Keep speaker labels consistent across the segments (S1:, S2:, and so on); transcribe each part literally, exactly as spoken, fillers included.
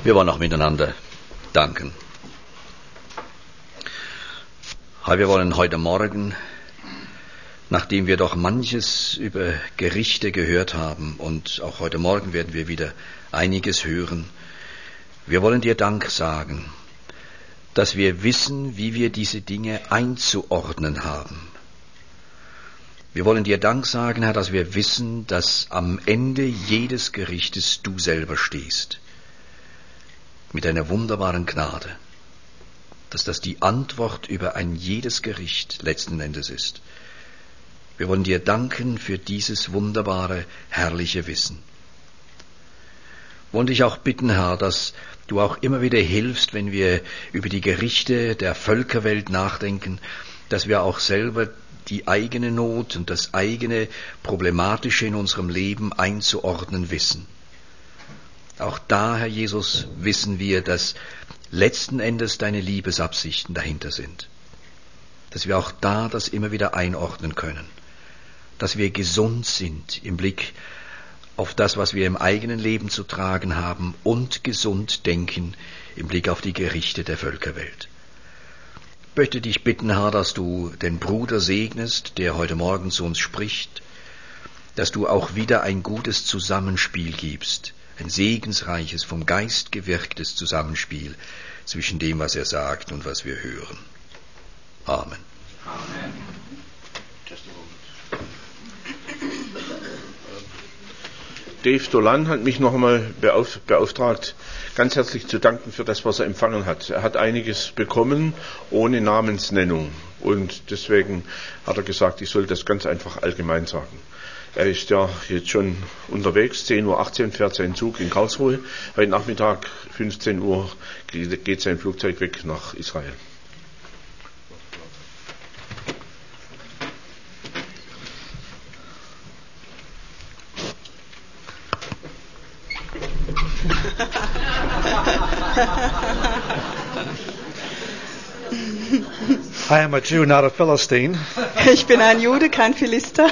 S1: Wir wollen auch miteinander danken. Wir wollen heute Morgen, nachdem wir doch manches über Gerichte gehört haben, und auch heute Morgen werden wir wieder einiges hören, wir wollen dir Dank sagen, dass wir wissen, wie wir diese Dinge einzuordnen haben. Wir wollen dir Dank sagen, Herr, dass wir wissen, dass am Ende jedes Gerichtes du selber stehst. Mit deiner wunderbaren Gnade, dass das die Antwort über ein jedes Gericht letzten Endes ist. Wir wollen dir danken für dieses wunderbare, herrliche Wissen. Wir wollen dich auch bitten, Herr, dass du auch immer wieder hilfst, wenn wir über die Gerichte der Völkerwelt nachdenken, dass wir auch selber die eigene Not und das eigene Problematische in unserem Leben einzuordnen wissen. Auch da, Herr Jesus, wissen wir, dass letzten Endes deine Liebesabsichten dahinter sind. Dass wir auch da das immer wieder einordnen können. Dass wir gesund sind im Blick auf das, was wir im eigenen Leben zu tragen haben, und gesund denken im Blick auf die Gerichte der Völkerwelt. Ich möchte dich bitten, Herr, dass du den Bruder segnest, der heute Morgen zu uns spricht, dass du auch wieder ein gutes Zusammenspiel gibst, ein segensreiches, vom Geist gewirktes Zusammenspiel zwischen dem, was er sagt und was wir hören. Amen. Amen.
S2: Dave Dolan hat mich noch einmal beauf- beauftragt, ganz herzlich zu danken für das, was er empfangen hat. Er hat einiges bekommen, ohne Namensnennung. Und deswegen hat er gesagt, ich soll das ganz einfach allgemein sagen. Er ist ja jetzt schon unterwegs, zehn Uhr achtzehn fährt sein Zug in Karlsruhe. Heute Nachmittag, fünfzehn Uhr, geht sein Flugzeug weg nach Israel.
S3: I am a Jew, not a Philistine.
S4: Ich bin ein Jude, kein Philister.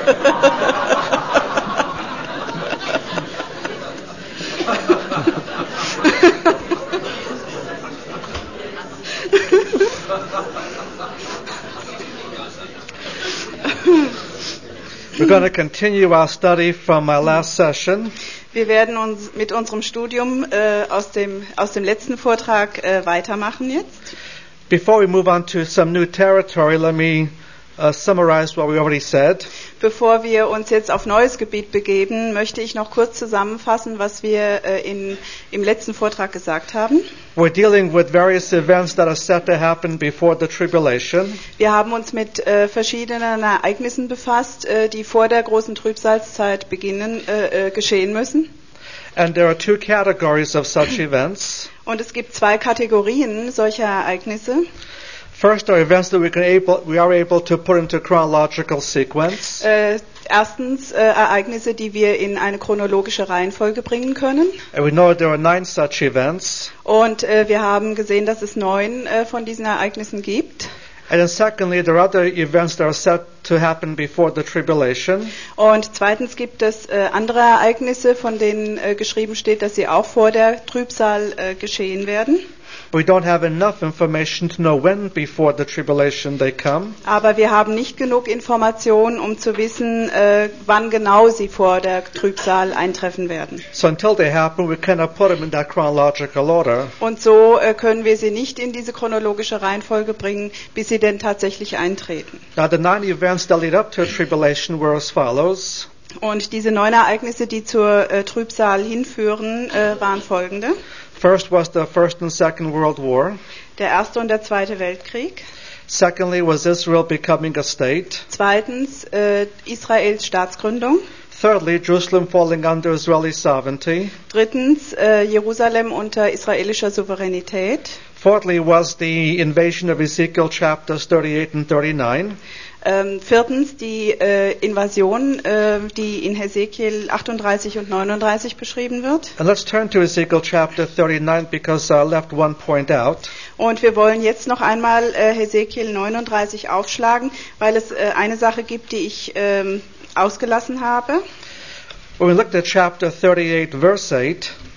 S3: We're going to continue our study from my last session.
S4: Wir werden uns mit unserem Studium äh, aus dem aus dem letzten Vortrag äh, weitermachen jetzt.
S3: Before we move on to some new territory, let me uh, summarize what we already said.
S4: Bevor wir uns jetzt auf neues Gebiet begeben, möchte ich noch kurz zusammenfassen, was wir äh, in, im letzten Vortrag gesagt haben.
S3: We're dealing with various events that are set to happen before the tribulation.
S4: Wir haben uns mit äh, verschiedenen Ereignissen befasst, äh, die vor der großen Trübsalzeit beginnen, äh, äh, geschehen müssen.
S3: And there are two categories of such events.
S4: Und es gibt zwei Kategorien solcher Ereignisse.
S3: First are events that we can able we are able to put into chronological sequence.
S4: Äh, erstens äh, Ereignisse, die wir in eine chronologische Reihenfolge bringen können.
S3: And we know there are nine such events.
S4: Und äh, wir haben gesehen, dass es neun äh, von diesen Ereignissen gibt.
S3: And then secondly, there are other events that are set to happen before the tribulation.
S4: Und zweitens gibt es äh, andere Ereignisse, von denen äh, geschrieben steht, dass sie auch vor der Trübsal äh, geschehen werden.
S3: We don't have enough information to know when before the tribulation they come.
S4: Aber wir haben nicht genug Informationen, um zu wissen, äh, wann genau sie vor der Trübsal eintreffen werden.
S3: So until they happen, we cannot put them in that chronological order.
S4: Und so äh, können wir sie nicht in diese chronologische Reihenfolge bringen, bis sie denn tatsächlich eintreten.
S3: Now the nine events that lead up to a tribulation were as follows.
S4: Und diese neun Ereignisse, die zur äh, Trübsal hinführen, äh, waren folgende.
S3: First was the First and Second World War.
S4: Der Erste und der Zweite Weltkrieg.
S3: Secondly was Israel becoming a state.
S4: Zweitens äh, Israels Staatsgründung.
S3: Thirdly, Jerusalem falling under Israeli sovereignty.
S4: Drittens äh, Jerusalem unter israelischer Souveränität.
S3: Fourthly was the invasion of Ezekiel chapters thirty-eight and thirty-nine.
S4: Ähm, viertens die äh, Invasion, äh, die in Hesekiel achtunddreißig und neununddreißig beschrieben wird.
S3: And let's turn to Ezekiel chapter thirty-nine because I left one point out.
S4: Und wir wollen jetzt noch einmal äh, Hesekiel neununddreißig aufschlagen, weil es äh, eine Sache gibt, die ich ähm, ausgelassen habe.
S3: When we looked at chapter thirty-eight, verse eight,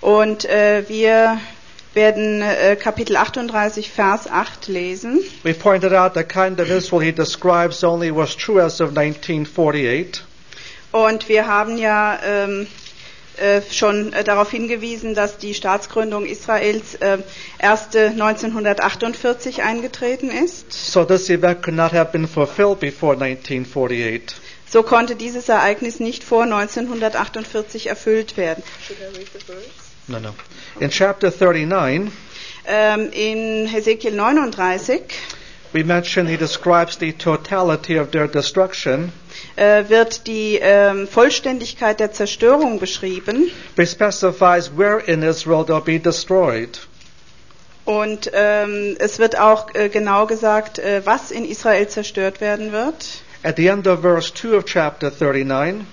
S4: Und äh, wir werden äh, Kapitel achtunddreißig, Vers acht lesen.
S3: We pointed out the kind of Israel he describes only was true as of nineteen forty-eight.
S4: Und wir haben ja ähm, äh, schon äh, darauf hingewiesen, dass die Staatsgründung Israels äh, erst neunzehnhundertachtundvierzig eingetreten ist.
S3: So this event could not have been fulfilled before nineteen forty-eight.
S4: So konnte dieses Ereignis nicht vor neunzehnhundertachtundvierzig erfüllt werden.
S3: No, no. In chapter thirty-nine,
S4: Ähm, in Hesekiel neununddreißig
S3: we mentioned he describes the totality of their destruction.
S4: äh, wird die ähm, Vollständigkeit der Zerstörung beschrieben.
S3: He specifies where in Israel they'll be destroyed.
S4: Und ähm, es wird auch äh, genau gesagt, äh, was in Israel zerstört werden wird.
S3: At the end of verse two of chapter thirty-nine,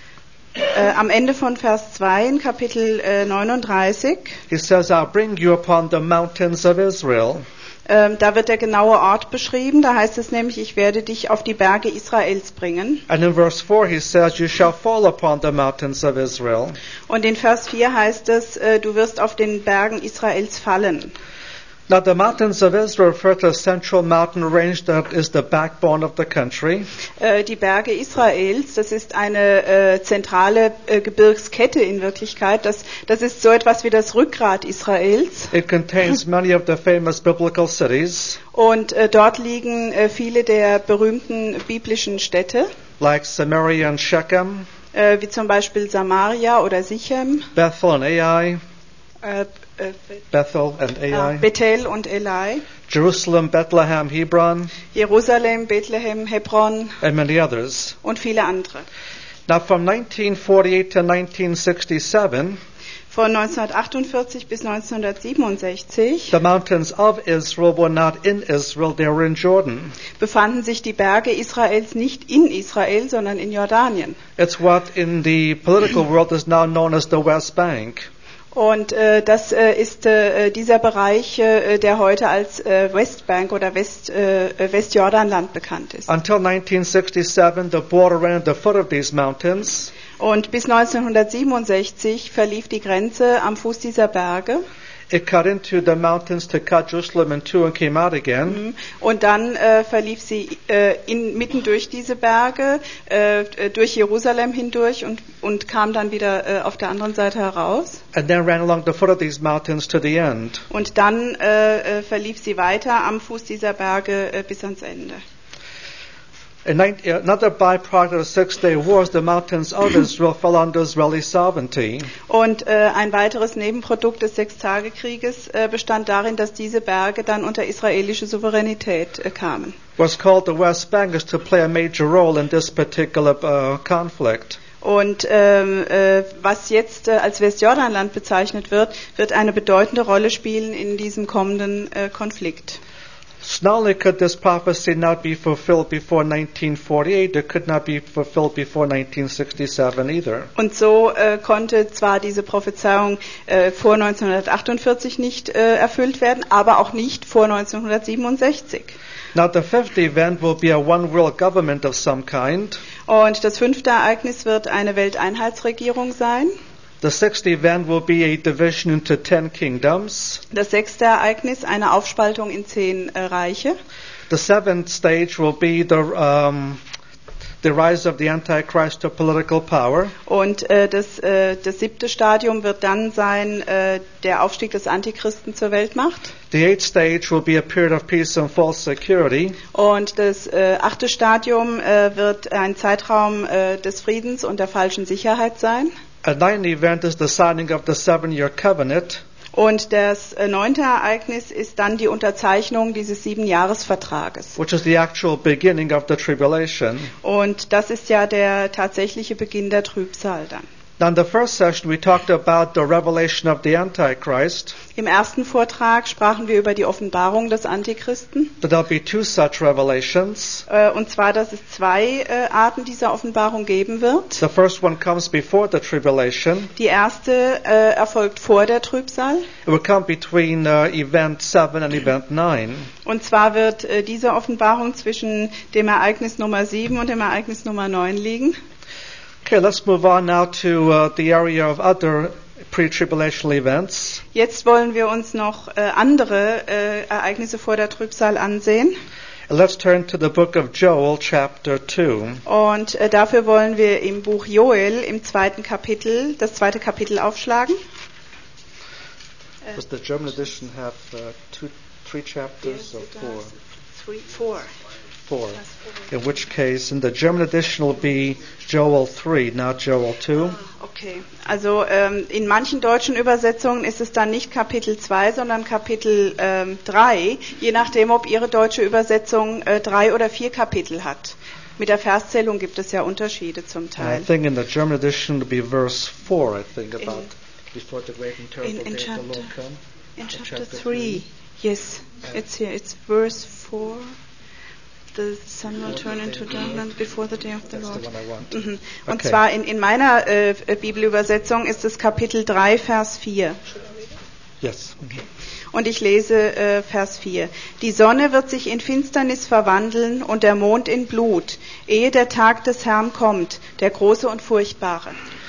S4: Äh, am Ende von Vers zwei in Kapitel äh, neununddreißig,
S3: he says, I'll bring you upon the mountains of Israel.
S4: ähm, da wird der genaue Ort beschrieben. Da heißt es nämlich, ich werde dich auf die Berge Israels bringen.
S3: And in verse four he says, you shall fall upon the mountains of Israel.
S4: Und in Vers vier heißt es, äh, du wirst auf den Bergen Israels fallen.
S3: Now the mountains of Israel refer to a central mountain range that is the backbone of the country.
S4: Äh, die Berge Israels, das ist eine äh, zentrale äh, Gebirgskette in Wirklichkeit. Das, das ist so etwas wie das Rückgrat Israels.
S3: It contains many of the famous biblical cities,
S4: Und äh, dort liegen äh, viele der berühmten biblischen Städte,
S3: like Samaria and Shechem,
S4: äh, wie zum Beispiel Samaria oder Sichem,
S3: Bethel and Ai,
S4: äh, äh,
S3: Bethel and
S4: ah,
S3: Ai,
S4: Bethel und Elai,
S3: Jerusalem, Bethlehem, Hebron,
S4: Jerusalem, Bethlehem, Hebron
S3: and many others.
S4: und viele andere.
S3: Now from nineteen forty-eight to nineteen sixty-seven,
S4: Von neunzehnhundertachtundvierzig bis neunzehnhundertsiebenundsechzig
S3: the mountains of Israel were not in Israel, they were in Jordan.
S4: befanden sich die Berge Israels nicht in Israel, sondern in Jordanien.
S3: It's what in the political world is now known as the West Bank.
S4: Und äh, das äh, ist äh, dieser Bereich, äh, der heute als äh, Westbank oder West, äh, Westjordanland bekannt ist.
S3: Until nineteen sixty-seven, the border ran at the foot of these mountains.
S4: Und bis neunzehnhundertsiebenundsechzig verlief die Grenze am Fuß dieser Berge.
S3: It cut into the mountains to cut Jerusalem in two and came out again.
S4: Und dann äh, verlief sie äh, in, mitten durch diese Berge, äh, durch Jerusalem hindurch und, und kam dann wieder äh, auf der anderen Seite heraus.
S3: And then ran along the foot of these mountains to the end.
S4: Und dann äh, äh, verlief sie weiter am Fuß dieser Berge äh, bis ans Ende.
S3: In nineteen, another byproduct of the Six-Day Wars, the mountains of Israel fell under Israeli sovereignty.
S4: Und äh, ein weiteres Nebenprodukt des Sechstagekrieges äh, bestand darin, dass diese Berge dann unter israelische Souveränität äh, kamen.
S3: What's called the West Bank is to play a major role in this particular uh, conflict.
S4: Und ähm, äh, was jetzt äh, als Westjordanland bezeichnet wird, wird eine bedeutende Rolle spielen in diesem kommenden äh, Konflikt.
S3: So not only could this prophecy not be fulfilled before nineteen forty-eight, it could not be fulfilled before nineteen sixty-seven either.
S4: Und so äh, konnte zwar diese Prophezeiung äh, vor neunzehnhundertachtundvierzig nicht äh, erfüllt werden, aber auch nicht vor neunzehnhundertsiebenundsechzig.
S3: Now the fifth event will be a one world government of some kind.
S4: Und das fünfte Ereignis wird eine Welteinheitsregierung sein.
S3: The sixth event will be a division into ten kingdoms.
S4: Das sechste Ereignis eine Aufspaltung in zehn äh, Reiche.
S3: The seventh stage will be the um, the rise of the Antichrist to political power.
S4: Und äh, das, äh, das siebte Stadium wird dann sein äh, der Aufstieg des Antichristen zur Weltmacht.
S3: The eighth stage will be a period of peace and false security.
S4: Und das äh, achte Stadium äh, wird ein Zeitraum äh, des Friedens und der falschen Sicherheit sein.
S3: A ninth event is the signing of the seven-year covenant.
S4: Und das äh, neunte Ereignis ist dann die Unterzeichnung dieses Siebenjahresvertrages.
S3: Which is the actual beginning of the tribulation.
S4: Und das ist ja der tatsächliche Beginn der Trübsal dann.
S3: Now in the first session we talked about the revelation of the Antichrist.
S4: Im ersten Vortrag sprachen wir über die Offenbarung des Antichristen.
S3: That there'll be two such revelations.
S4: Äh, und zwar, dass es zwei äh, Arten dieser Offenbarung geben wird.
S3: The first one comes before the tribulation.
S4: Die erste äh, erfolgt vor der Trübsal.
S3: It will come between uh, event seven and event nine.
S4: Und zwar wird äh, diese Offenbarung zwischen dem Ereignis Nummer sieben und dem Ereignis Nummer neun liegen.
S3: Okay, let's move on now to uh, the area of other pre-tribulational events.
S4: Jetzt wollen wir uns noch äh, andere äh, Ereignisse vor der Trübsal ansehen.
S3: Let's turn to the book of Joel, chapter two.
S4: Und äh, dafür wollen wir im Buch Joel im zweiten Kapitel, das zweite Kapitel aufschlagen.
S3: Does the German edition have uh, two, three chapters or four?
S4: Three, four.
S3: Four. In which case, in the German edition will be Joel three, not Joel two.
S4: Okay, also ähm, in manchen deutschen Übersetzungen ist es dann nicht Kapitel zwei, sondern Kapitel ähm, drei, je nachdem, ob Ihre deutsche Übersetzung äh, drei oder vier Kapitel hat. Mit der Verszählung gibt es ja Unterschiede zum Teil.
S3: I think in the German edition will be verse four, I think, about in, before the great and terrible
S4: in, in
S3: day
S4: chapter,
S3: of the Lord come.
S4: In chapter,
S3: chapter
S4: three, yes, it's here, it's verse four. The sun will turn into darkness before the day of the Lord. Mhm. Und
S3: Okay.
S4: zwar in, in meiner äh, Bibelübersetzung ist es Kapitel drei, Vers vier.
S3: Yes.
S4: Und ich lese äh, Vers vier. Die Sonne wird sich in Finsternis verwandeln und der Mond in Blut, ehe der Tag des Herrn kommt, der große und furchtbare.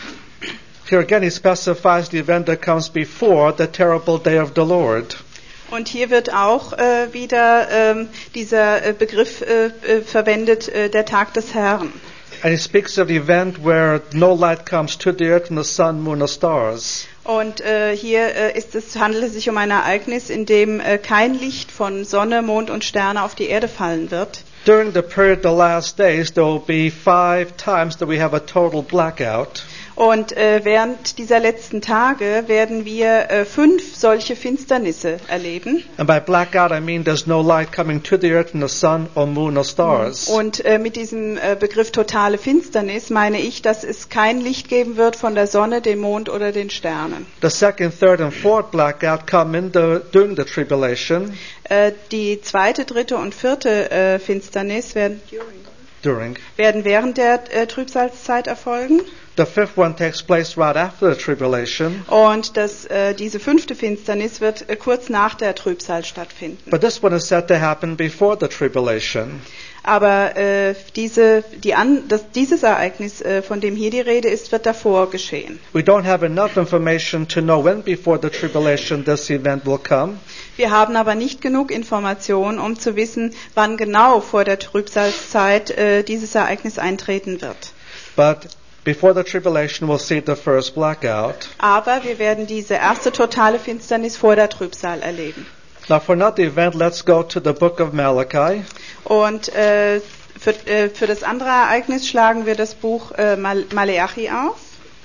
S3: Here again he specifies the event that comes before the terrible day of the Lord.
S4: Und hier wird auch äh, wieder ähm, dieser äh, Begriff äh, äh, verwendet, äh, der Tag des Herrn.
S3: And he speaks of the event where no light comes to the earth and the sun, moon, or stars.
S4: Und äh, hier äh, ist es, handelt es sich um ein Ereignis, in dem äh, kein Licht von Sonne, Mond und Sterne auf die Erde fallen wird.
S3: During the period of the last days, there will be five times that we have a total blackout.
S4: Und äh, während dieser letzten Tage werden wir äh, fünf solche Finsternisse erleben.
S3: And by blackout, I mean there's no light coming to the earth and the sun, or moon, or stars.
S4: Und äh, mit diesem äh, Begriff totale Finsternis meine ich, dass es kein Licht geben wird von der Sonne, dem Mond oder den Sternen.
S3: The second, third, and fourth blackout come in the, during the tribulation.
S4: Äh, die zweite, dritte und vierte äh, Finsternis werden,
S3: During.
S4: werden während der äh, Trübsalzeit erfolgen.
S3: The fifth one takes place right after the tribulation.
S4: Und das, äh, diese fünfte Finsternis wird äh, kurz nach der Trübsal stattfinden.
S3: But this one is said to happen before the tribulation.
S4: Aber äh, diese, die an, das, dieses Ereignis, äh, von dem hier die Rede ist, wird davor geschehen.
S3: We don't have enough information to know when before the tribulation this event will come.
S4: Wir haben aber nicht genug Informationen, um zu wissen, wann genau vor der Trübsalzeit äh, dieses Ereignis eintreten wird.
S3: But before the tribulation, we'll see the first blackout.
S4: Aber wir werden diese erste totale Finsternis vor der Trübsal erleben.
S3: Now, for another event, let's go to the book of Malachi.
S4: Und äh, für, äh, für das andere Ereignis schlagen wir das Buch äh, Mal- Maleachi auf.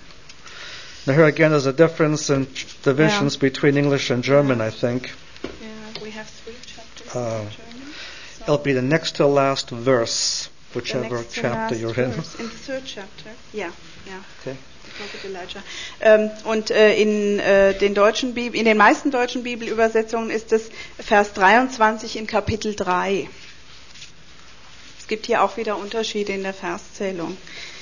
S3: Now, here again, there's a difference in divisions
S4: Yeah.
S3: between English and German, I think.
S4: Yeah, we have three chapters
S3: Uh,
S4: in German.
S3: It'll be the next to last verse,
S4: The
S3: whichever
S4: next to
S3: chapter
S4: last
S3: you're in.
S4: verse. In the third chapter. Yeah, yeah.
S3: Okay.
S4: The Prophet Elijah. Ähm, und äh, in, äh, den deutschen Bib- in den meisten deutschen Bibelübersetzungen ist es Vers dreiundzwanzig in Kapitel drei. Es gibt hier auch wieder Unterschiede in der Verszählung.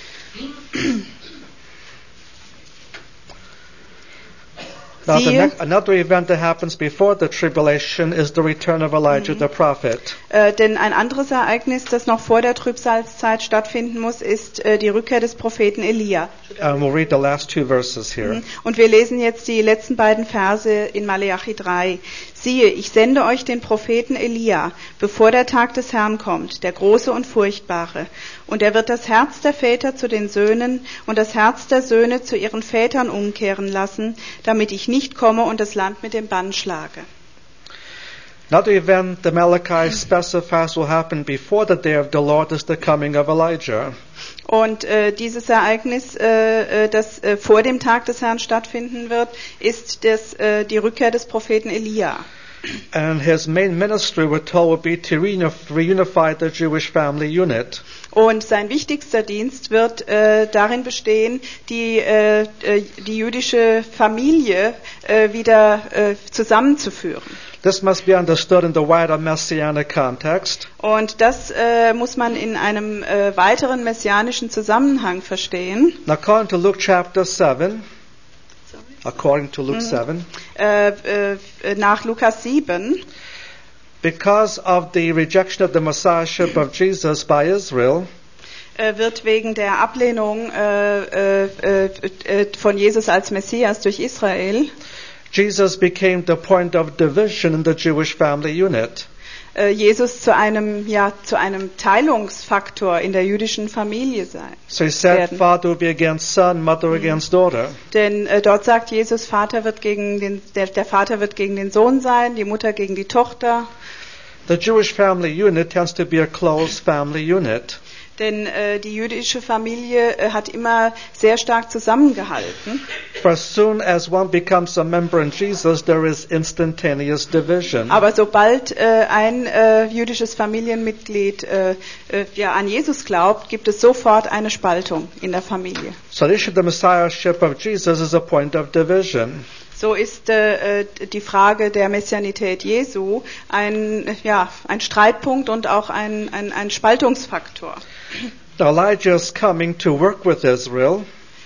S3: Now, the
S4: Siehe,
S3: next, another event that happens before the tribulation is the return of Elijah the prophet.
S4: Äh, denn ein anderes Ereignis, das noch vor der Trübsalzeit stattfinden muss, ist äh, die Rückkehr des Propheten Elia.
S3: And we'll read the last two verses here.
S4: Und wir lesen jetzt die letzten beiden Verse in Maleachi drei. Siehe, ich sende euch den Propheten Elia, bevor der Tag des Herrn kommt, der große und furchtbare. Und er wird das Herz der Väter zu den Söhnen und das Herz der Söhne zu ihren Vätern umkehren lassen, damit ich nicht komme und das Land mit dem Bann schlage.
S3: Another event that Malachi specifies will happen before the day of the Lord is the coming of Elijah.
S4: Und äh, dieses Ereignis, äh, äh, das äh, vor dem Tag des Herrn stattfinden wird, ist das, äh, die Rückkehr des Propheten Elia.
S3: And his main ministry, we're told, will be to reunif- reunify the Jewish family unit.
S4: Und sein wichtigster Dienst wird äh, darin bestehen, die, äh, äh, die jüdische Familie äh, wieder äh, zusammenzuführen.
S3: This must be understood in the wider messianic context.
S4: Und das äh, muss man in einem äh, weiteren messianischen Zusammenhang verstehen.
S3: Now, according to Luke chapter seven, according to Luke seven,
S4: Äh, äh, nach Lukas sieben,
S3: because of the rejection of the messiahship of Jesus by Israel,
S4: äh, wird wegen der Ablehnung äh, äh, äh, von Jesus als Messias durch Israel,
S3: Jesus became the point of division in the Jewish family unit.
S4: äh, Jesus zu einem, ja, zu einem Teilungsfaktor in der jüdischen Familie sein.
S3: So he said,
S4: werden.
S3: father will be against son, mother against daughter.
S4: Denn äh, dort sagt Jesus, Vater wird gegen den, der, der Vater wird gegen den Sohn sein, die Mutter gegen die Tochter.
S3: The Jewish family unit tends to be a close family unit.
S4: Denn äh, die jüdische Familie äh, hat immer sehr stark zusammengehalten.
S3: For as soon as one becomes a member in Jesus, there is instantaneous division.
S4: Aber sobald äh, ein äh, jüdisches Familienmitglied äh, äh, ja, an Jesus glaubt, gibt es sofort eine Spaltung in der Familie.
S3: So the issue of the messiahship of Jesus is a point of division.
S4: So ist äh, die Frage der Messianität Jesu ein, ja, ein Streitpunkt und auch ein, ein, ein Spaltungsfaktor.
S3: Now Elijah is coming to work with Israel.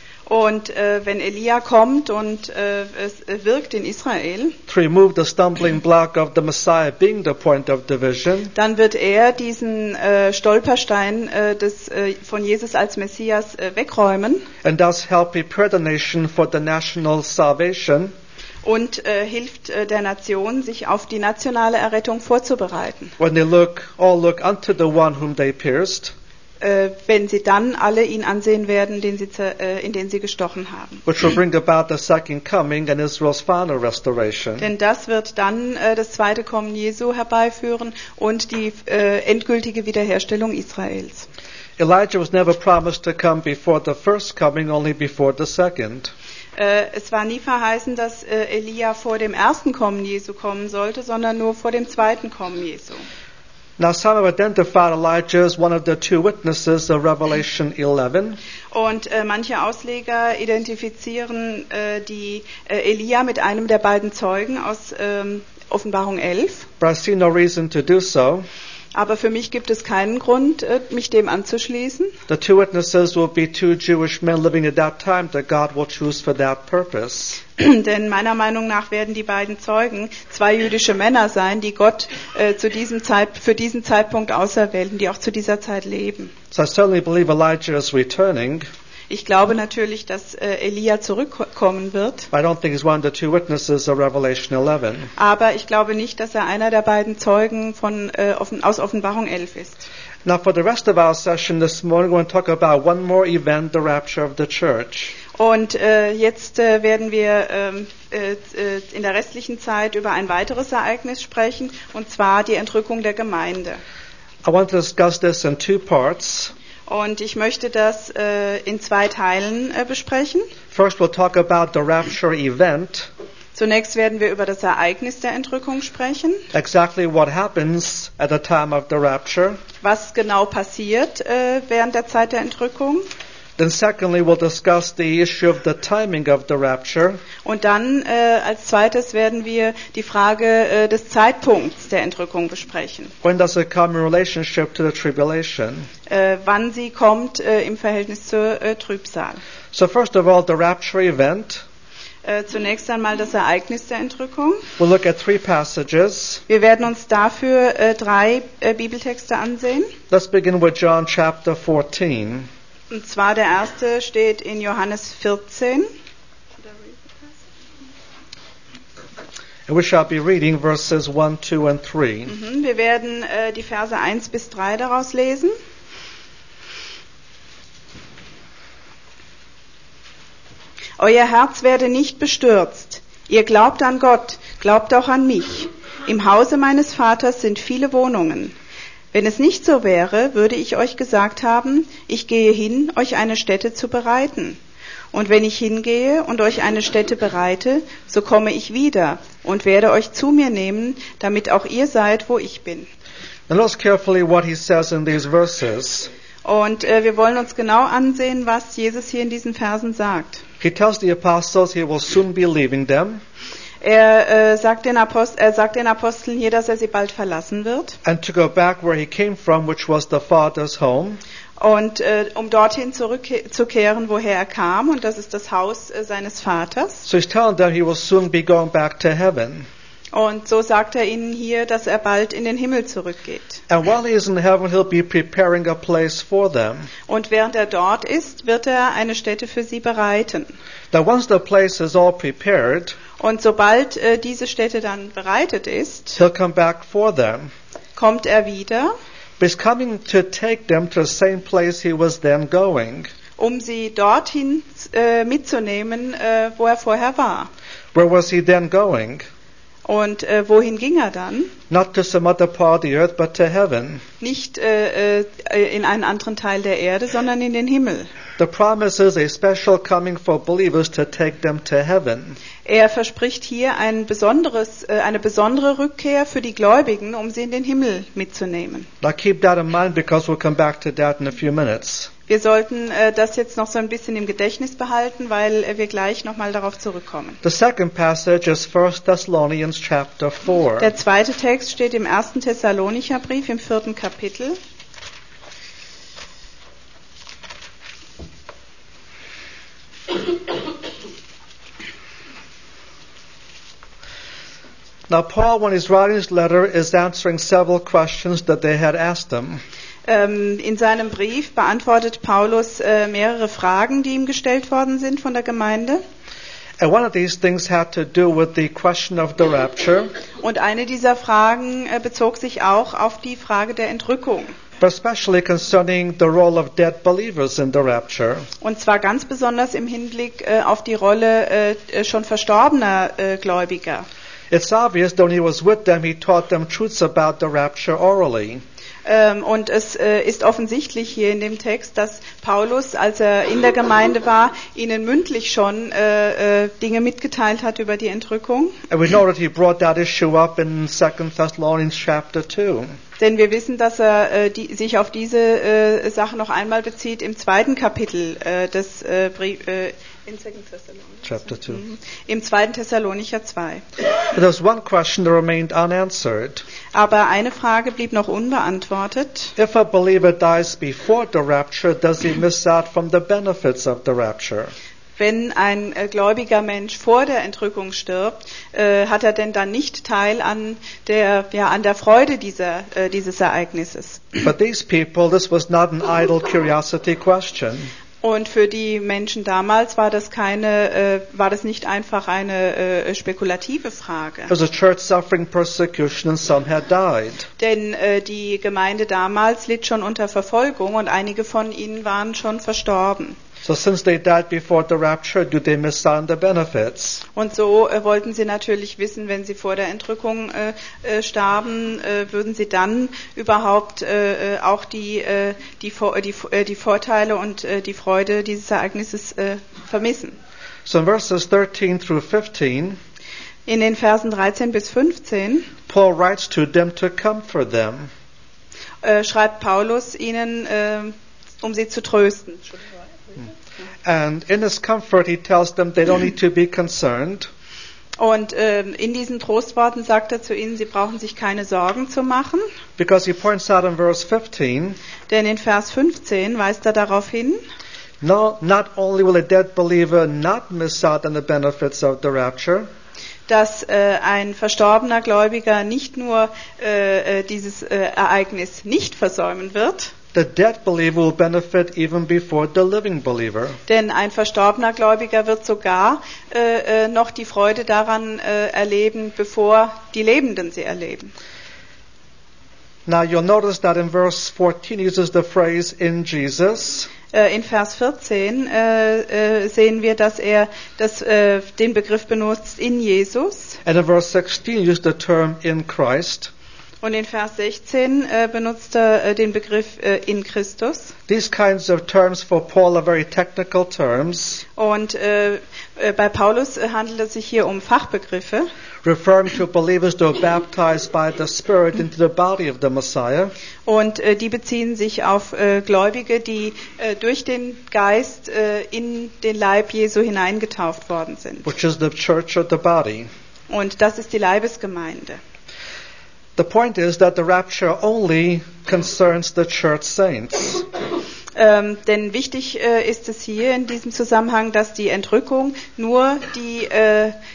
S4: Und äh, wenn Elia kommt und äh, es wirkt in Israel,
S3: To remove the stumbling block of the Messiah being the point of division,
S4: dann wird er diesen äh, Stolperstein äh, des, äh, von Jesus als Messias äh, wegräumen
S3: and thus help prepare the nation for the national salvation.
S4: und äh, hilft äh, der Nation, sich auf die nationale Errettung vorzubereiten.
S3: When they look, all look unto the one whom they pierced,
S4: Äh, wenn sie dann alle ihn ansehen werden, den sie, zer- äh, in den sie gestochen haben.
S3: which will bring about the second coming and Israel's final restoration.
S4: Denn das wird dann äh, das zweite Kommen Jesu herbeiführen und die äh, endgültige Wiederherstellung Israels.
S3: Elijah was never promised to come before the first coming, only before the second.
S4: Äh, es war nie verheißen, dass äh, Elia vor dem ersten Kommen Jesu kommen sollte, sondern nur vor dem zweiten Kommen Jesu.
S3: Now some have identified Elijah as one of the two witnesses of Revelation eleven.
S4: Und äh, manche Ausleger identifizieren äh, die äh, Elia mit einem der beiden Zeugen aus ähm, Offenbarung elf.
S3: But I see no reason to do so.
S4: Aber für mich gibt es keinen Grund, äh, mich dem anzuschließen.
S3: The two witnesses will be two Jewish men living at that time that God will choose for that purpose.
S4: Denn meiner Meinung nach werden die beiden Zeugen zwei jüdische Männer sein, die Gott äh, zu diesem Zeit, für diesen Zeitpunkt auserwählten, die auch zu dieser Zeit leben.
S3: So I certainly believe Elijah is returning,
S4: Ich glaube natürlich, dass äh, Elia zurückkommen wird,
S3: but I don't think he's one of the two witnesses of Revelation eleven.
S4: aber ich glaube nicht, dass er einer der beiden Zeugen von, äh, offen, aus Offenbarung elf ist.
S3: Now for the rest of our session this morning, we're going to talk about one more event, the rapture of the church.
S4: Und äh, jetzt äh, werden wir ähm, äh, in der restlichen Zeit über ein weiteres Ereignis sprechen, und zwar die Entrückung der Gemeinde.
S3: I want to discuss this in two parts.
S4: Und ich möchte das äh, in zwei Teilen äh, besprechen.
S3: First, we'll talk about the rapture event,
S4: Zunächst werden wir über das Ereignis der Entrückung sprechen,
S3: exactly what happens at the time of the rapture.
S4: was genau passiert äh, während der Zeit der Entrückung.
S3: Then secondly, we'll discuss the issue of the timing of the rapture.
S4: Und dann äh, als zweites werden wir die Frage äh, des Zeitpunkts der Entrückung besprechen.
S3: When does it come in relationship to the tribulation?
S4: Äh, wann sie kommt äh, im Verhältnis zur äh, Trübsal.
S3: So first of all, the rapture event.
S4: Äh, zunächst einmal das Ereignis der Entrückung.
S3: We'll look at three passages.
S4: Wir werden uns dafür äh, drei äh, Bibeltexte ansehen.
S3: Let's begin with John chapter fourteen.
S4: Und zwar der erste steht in Johannes vierzehn.
S3: And we shall be reading verses one, two, and three.
S4: Mhm, wir werden äh, die Verse eins bis drei daraus lesen. Euer Herz werde nicht bestürzt. Ihr glaubt an Gott, glaubt auch an mich. Im Hause meines Vaters sind viele Wohnungen. Wenn es nicht so wäre, würde ich euch gesagt haben, ich gehe hin, euch eine Stätte zu bereiten. Und wenn ich hingehe und euch eine Stätte bereite, so komme ich wieder und werde euch zu mir nehmen, damit auch ihr seid, wo ich bin.
S3: And notice carefully what he says in these verses.
S4: Und äh, wir wollen uns genau ansehen, was Jesus hier in diesen Versen sagt.
S3: He tells the apostles he will soon be leaving them,
S4: Er, äh, sagt den Apost- er sagt den Aposteln hier, dass er sie bald verlassen wird.
S3: and to go back where he came from, which was the Father's home.
S4: Und äh, um dorthin zurückzukehren, woher er kam, und das ist das Haus äh, seines Vaters.
S3: So he's telling them he will soon be going back to heaven.
S4: Und so sagt er ihnen hier, dass er bald in den Himmel zurückgeht.
S3: And while he is in heaven, he'll be preparing a place for them.
S4: Und während er dort ist, wird er eine Stätte für sie bereiten.
S3: Now once the place is all prepared,
S4: Und sobald äh, diese Stätte dann bereitet ist,
S3: he'll come back for them.
S4: kommt er wieder,
S3: But he's coming to take them to the same place he was then going.
S4: um sie dorthin äh, mitzunehmen, äh, wo er vorher war.
S3: Where was he then going?
S4: Und äh, wohin ging er dann?
S3: Not to some other part of the earth, but to heaven.
S4: Nicht äh, äh, in einen anderen Teil der Erde, sondern in den Himmel.
S3: The promise is a special coming for believers to take them to heaven.
S4: Er verspricht hier ein besonderes, äh, eine besondere Rückkehr für die Gläubigen, um sie in den Himmel mitzunehmen.
S3: Now keep that in mind because we'll come back to that in a few minutes.
S4: Wir sollten äh, das jetzt noch so ein bisschen im Gedächtnis behalten, weil äh, wir gleich nochmal darauf zurückkommen.
S3: The second passage is First Thessalonians chapter four.
S4: Der zweite Text steht im ersten Thessalonicher Brief im vierten Kapitel.
S3: Now Paul, when he's writing his letter, is answering several questions that they had asked him.
S4: Ähm, in seinem Brief beantwortet Paulus äh, mehrere Fragen, die ihm gestellt worden sind von der Gemeinde.
S3: And one of these things had to do with the question of the rapture,
S4: Und eine dieser Fragen äh, bezog sich auch auf die Frage der Entrückung.
S3: but especially concerning the role of dead believers in the rapture.
S4: Und zwar ganz besonders im Hinblick äh, auf die Rolle äh, schon verstorbener äh, Gläubiger.
S3: It's obvious that when he was with them, he taught them truths about the rapture orally.
S4: Ähm, und es äh, ist offensichtlich hier in dem Text, dass Paulus, als er in der Gemeinde war, ihnen mündlich schon äh, äh, Dinge mitgeteilt hat über die Entrückung.
S3: And we know that he brought that issue up in Second Thessalonians chapter two.
S4: Denn wir wissen, dass er äh, die, sich auf diese äh, Sache noch einmal bezieht im zweiten Kapitel äh, des äh, Brief, äh, in Second Thessalonians.
S3: Chapter two.
S4: Mhm. Im zweiten Thessalonicher zwei.
S3: But there was one question that remained unanswered.
S4: Aber eine Frage blieb noch unbeantwortet.
S3: If a believer dies before the rapture, does he miss out from the benefits of the rapture?
S4: Wenn ein äh, gläubiger Mensch vor der Entrückung stirbt, äh, hat er denn dann nicht Teil an der, ja, an der Freude dieser, äh, dieses Ereignisses?
S3: But these people, this was not an idle curiosity question.
S4: Und für die Menschen damals war das keine, äh, war das nicht einfach eine äh, spekulative Frage.
S3: There was a church suffering persecution and some had died.
S4: Denn äh, die Gemeinde damals litt schon unter Verfolgung und einige von ihnen waren schon verstorben.
S3: So since they died before the rapture, do they miss out on the benefits?
S4: Und so äh, wollten sie natürlich wissen, wenn sie vor der Entrückung äh, äh, starben, äh, würden sie dann überhaupt äh, auch die, äh, die, Vor- die, äh, die Vorteile und äh, die Freude dieses Ereignisses äh, vermissen.
S3: So in verses thirteen through fifteen,
S4: In den Versen dreizehn bis fünfzehn
S3: Paul writes to them to comfort them.
S4: äh, schreibt Paulus ihnen, äh, um sie zu trösten.
S3: And in his comfort, he tells them they don't need to be concerned.
S4: Und äh, in diesen Trostworten sagt er zu ihnen, sie brauchen sich keine Sorgen zu machen.
S3: Because he points out in verse fifteen,
S4: Denn in Vers fünfzehn weist er darauf hin,
S3: no, not only will a dead believer not miss out on the benefits of the rapture,
S4: dass äh, ein verstorbener Gläubiger nicht nur äh, äh, dieses äh, Ereignis nicht versäumen wird,
S3: the dead believer will benefit even before the living believer.
S4: denn ein verstorbener Gläubiger wird sogar äh, äh, noch die Freude daran äh, erleben, bevor die Lebenden sie erleben.
S3: Now you'll notice that in verse fourteen he uses the phrase in Jesus.
S4: Äh, in Vers vierzehn äh, äh, sehen wir, dass er das, äh, den Begriff benutzt in Jesus.
S3: And in verse sixteen he used the term in Christ.
S4: Und in Vers sechzehn äh, benutzt er äh, den Begriff äh, in Christus.
S3: These kinds of terms for Paul are very technical terms,
S4: Und äh, äh, bei Paulus äh, handelt es sich hier um Fachbegriffe,
S3: referring to believers who are baptized by the Spirit into the body of the Messiah.
S4: und äh, die beziehen sich auf äh, Gläubige, die äh, durch den Geist äh, in den Leib Jesu hineingetauft worden sind.
S3: Which is the church or the body.
S4: Und das ist die Leibesgemeinde.
S3: The point is that the rapture only concerns the church saints.
S4: Ähm, denn wichtig äh, ist es hier in diesem Zusammenhang, dass die Entrückung nur die äh,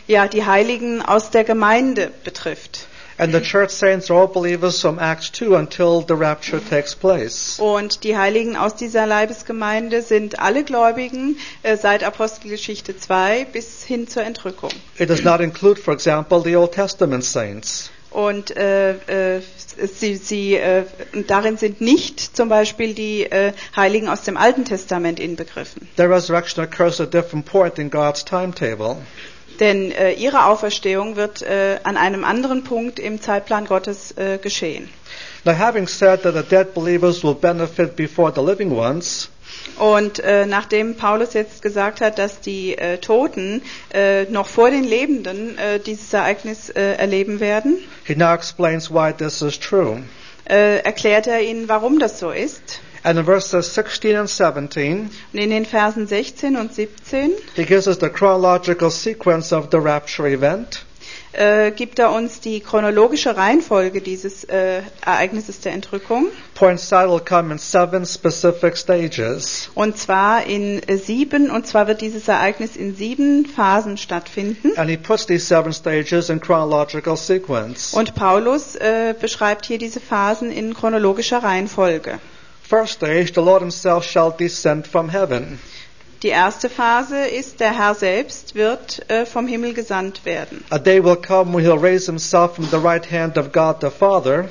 S4: ja die Heiligen aus der Gemeinde betrifft.
S3: And the church saints are all believers from Acts two until the rapture takes place.
S4: Und die Heiligen aus dieser Leibesgemeinde sind alle Gläubigen äh, seit Apostelgeschichte zwei bis hin zur Entrückung.
S3: It does not include, for example, the Old Testament saints.
S4: Und äh, äh, sie, sie, äh, und darin sind nicht zum Beispiel die äh, Heiligen aus dem Alten Testament inbegriffen.
S3: Their resurrection occurs at a different point in God's timetable.
S4: Denn äh, ihre Auferstehung wird äh, an einem anderen Punkt im Zeitplan Gottes äh, geschehen.
S3: Now, having said that the dead believers will benefit before the living ones,
S4: Und äh, nachdem Paulus jetzt gesagt hat, dass die äh, Toten äh, noch vor den Lebenden äh, dieses Ereignis äh, erleben werden,
S3: he now explains why this is true.
S4: äh, erklärt er ihnen, warum das so ist.
S3: And in verses sixteen and seventeen,
S4: Und in den Versen sechzehn und siebzehn
S3: he gives us the chronological sequence of the rapture event.
S4: äh, gibt er uns die chronologische Reihenfolge dieses äh, Ereignisses der Entrückung.
S3: Points out it will come in seven specific stages.
S4: Und zwar in äh, sieben, und zwar wird dieses Ereignis in sieben Phasen stattfinden.
S3: And he puts these seven stages in chronological sequence.
S4: Und Paulus äh, beschreibt hier diese Phasen in chronologischer Reihenfolge.
S3: First stage, the Lord himself shall descend from heaven.
S4: Die erste Phase ist, der Herr selbst wird äh, vom Himmel gesandt werden.
S3: A day will come when he'll raise himself from the right hand of God the Father.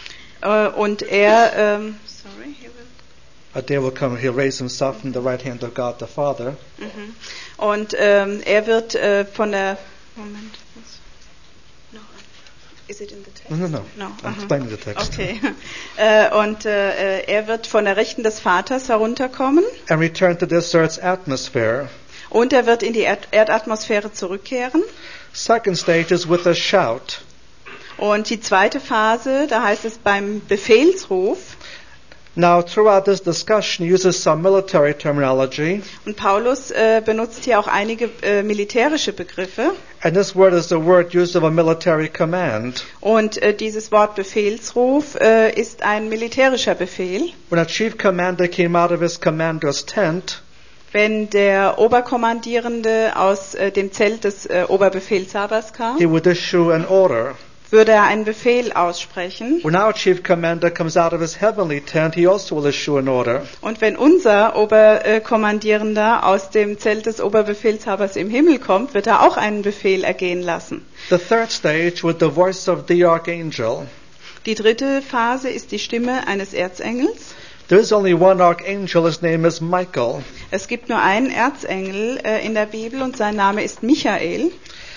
S4: Äh, und er, ähm, sorry, he will,
S3: A day will come when he'll raise himself from the right hand of God the Father.
S4: mhm. Und ähm, er wird äh, von der, Moment, was? No, is it in the text?
S3: No, no, no.
S4: No,
S3: I'm
S4: aha.
S3: explaining the text.
S4: Okay. Äh, und äh, er wird von der Rechten des Vaters herunterkommen
S3: And return to this earth's atmosphere.
S4: und er wird in die Erd- Erdatmosphäre zurückkehren.
S3: Second stage is with a shout.
S4: Und die zweite Phase, da heißt es beim Befehlsruf.
S3: Now, throughout this discussion, he uses some military terminology.
S4: Und Paulus äh, benutzt hier auch einige äh, militärische Begriffe.
S3: And this word is the word used of a military command.
S4: Und äh, dieses Wort Befehlsruf äh, ist ein militärischer Befehl.
S3: When a chief commander came out of his commander's tent,
S4: Wenn der Oberkommandierende aus äh, dem Zelt des äh, Oberbefehlshabers kam,
S3: he would issue an order.
S4: würde er einen Befehl aussprechen.
S3: When our chief commander comes out of his heavenly tent, he also will issue an order.
S4: Und wenn unser Oberkommandierender aus dem Zelt des Oberbefehlshabers im Himmel kommt, wird er auch einen Befehl ergehen lassen.
S3: The third stage with the voice of the archangel.
S4: Die dritte Phase ist die Stimme eines Erzengels.
S3: There is only one archangel, his name is Michael.
S4: Es gibt nur einen Erzengel äh, in der Bibel und sein Name ist Michael.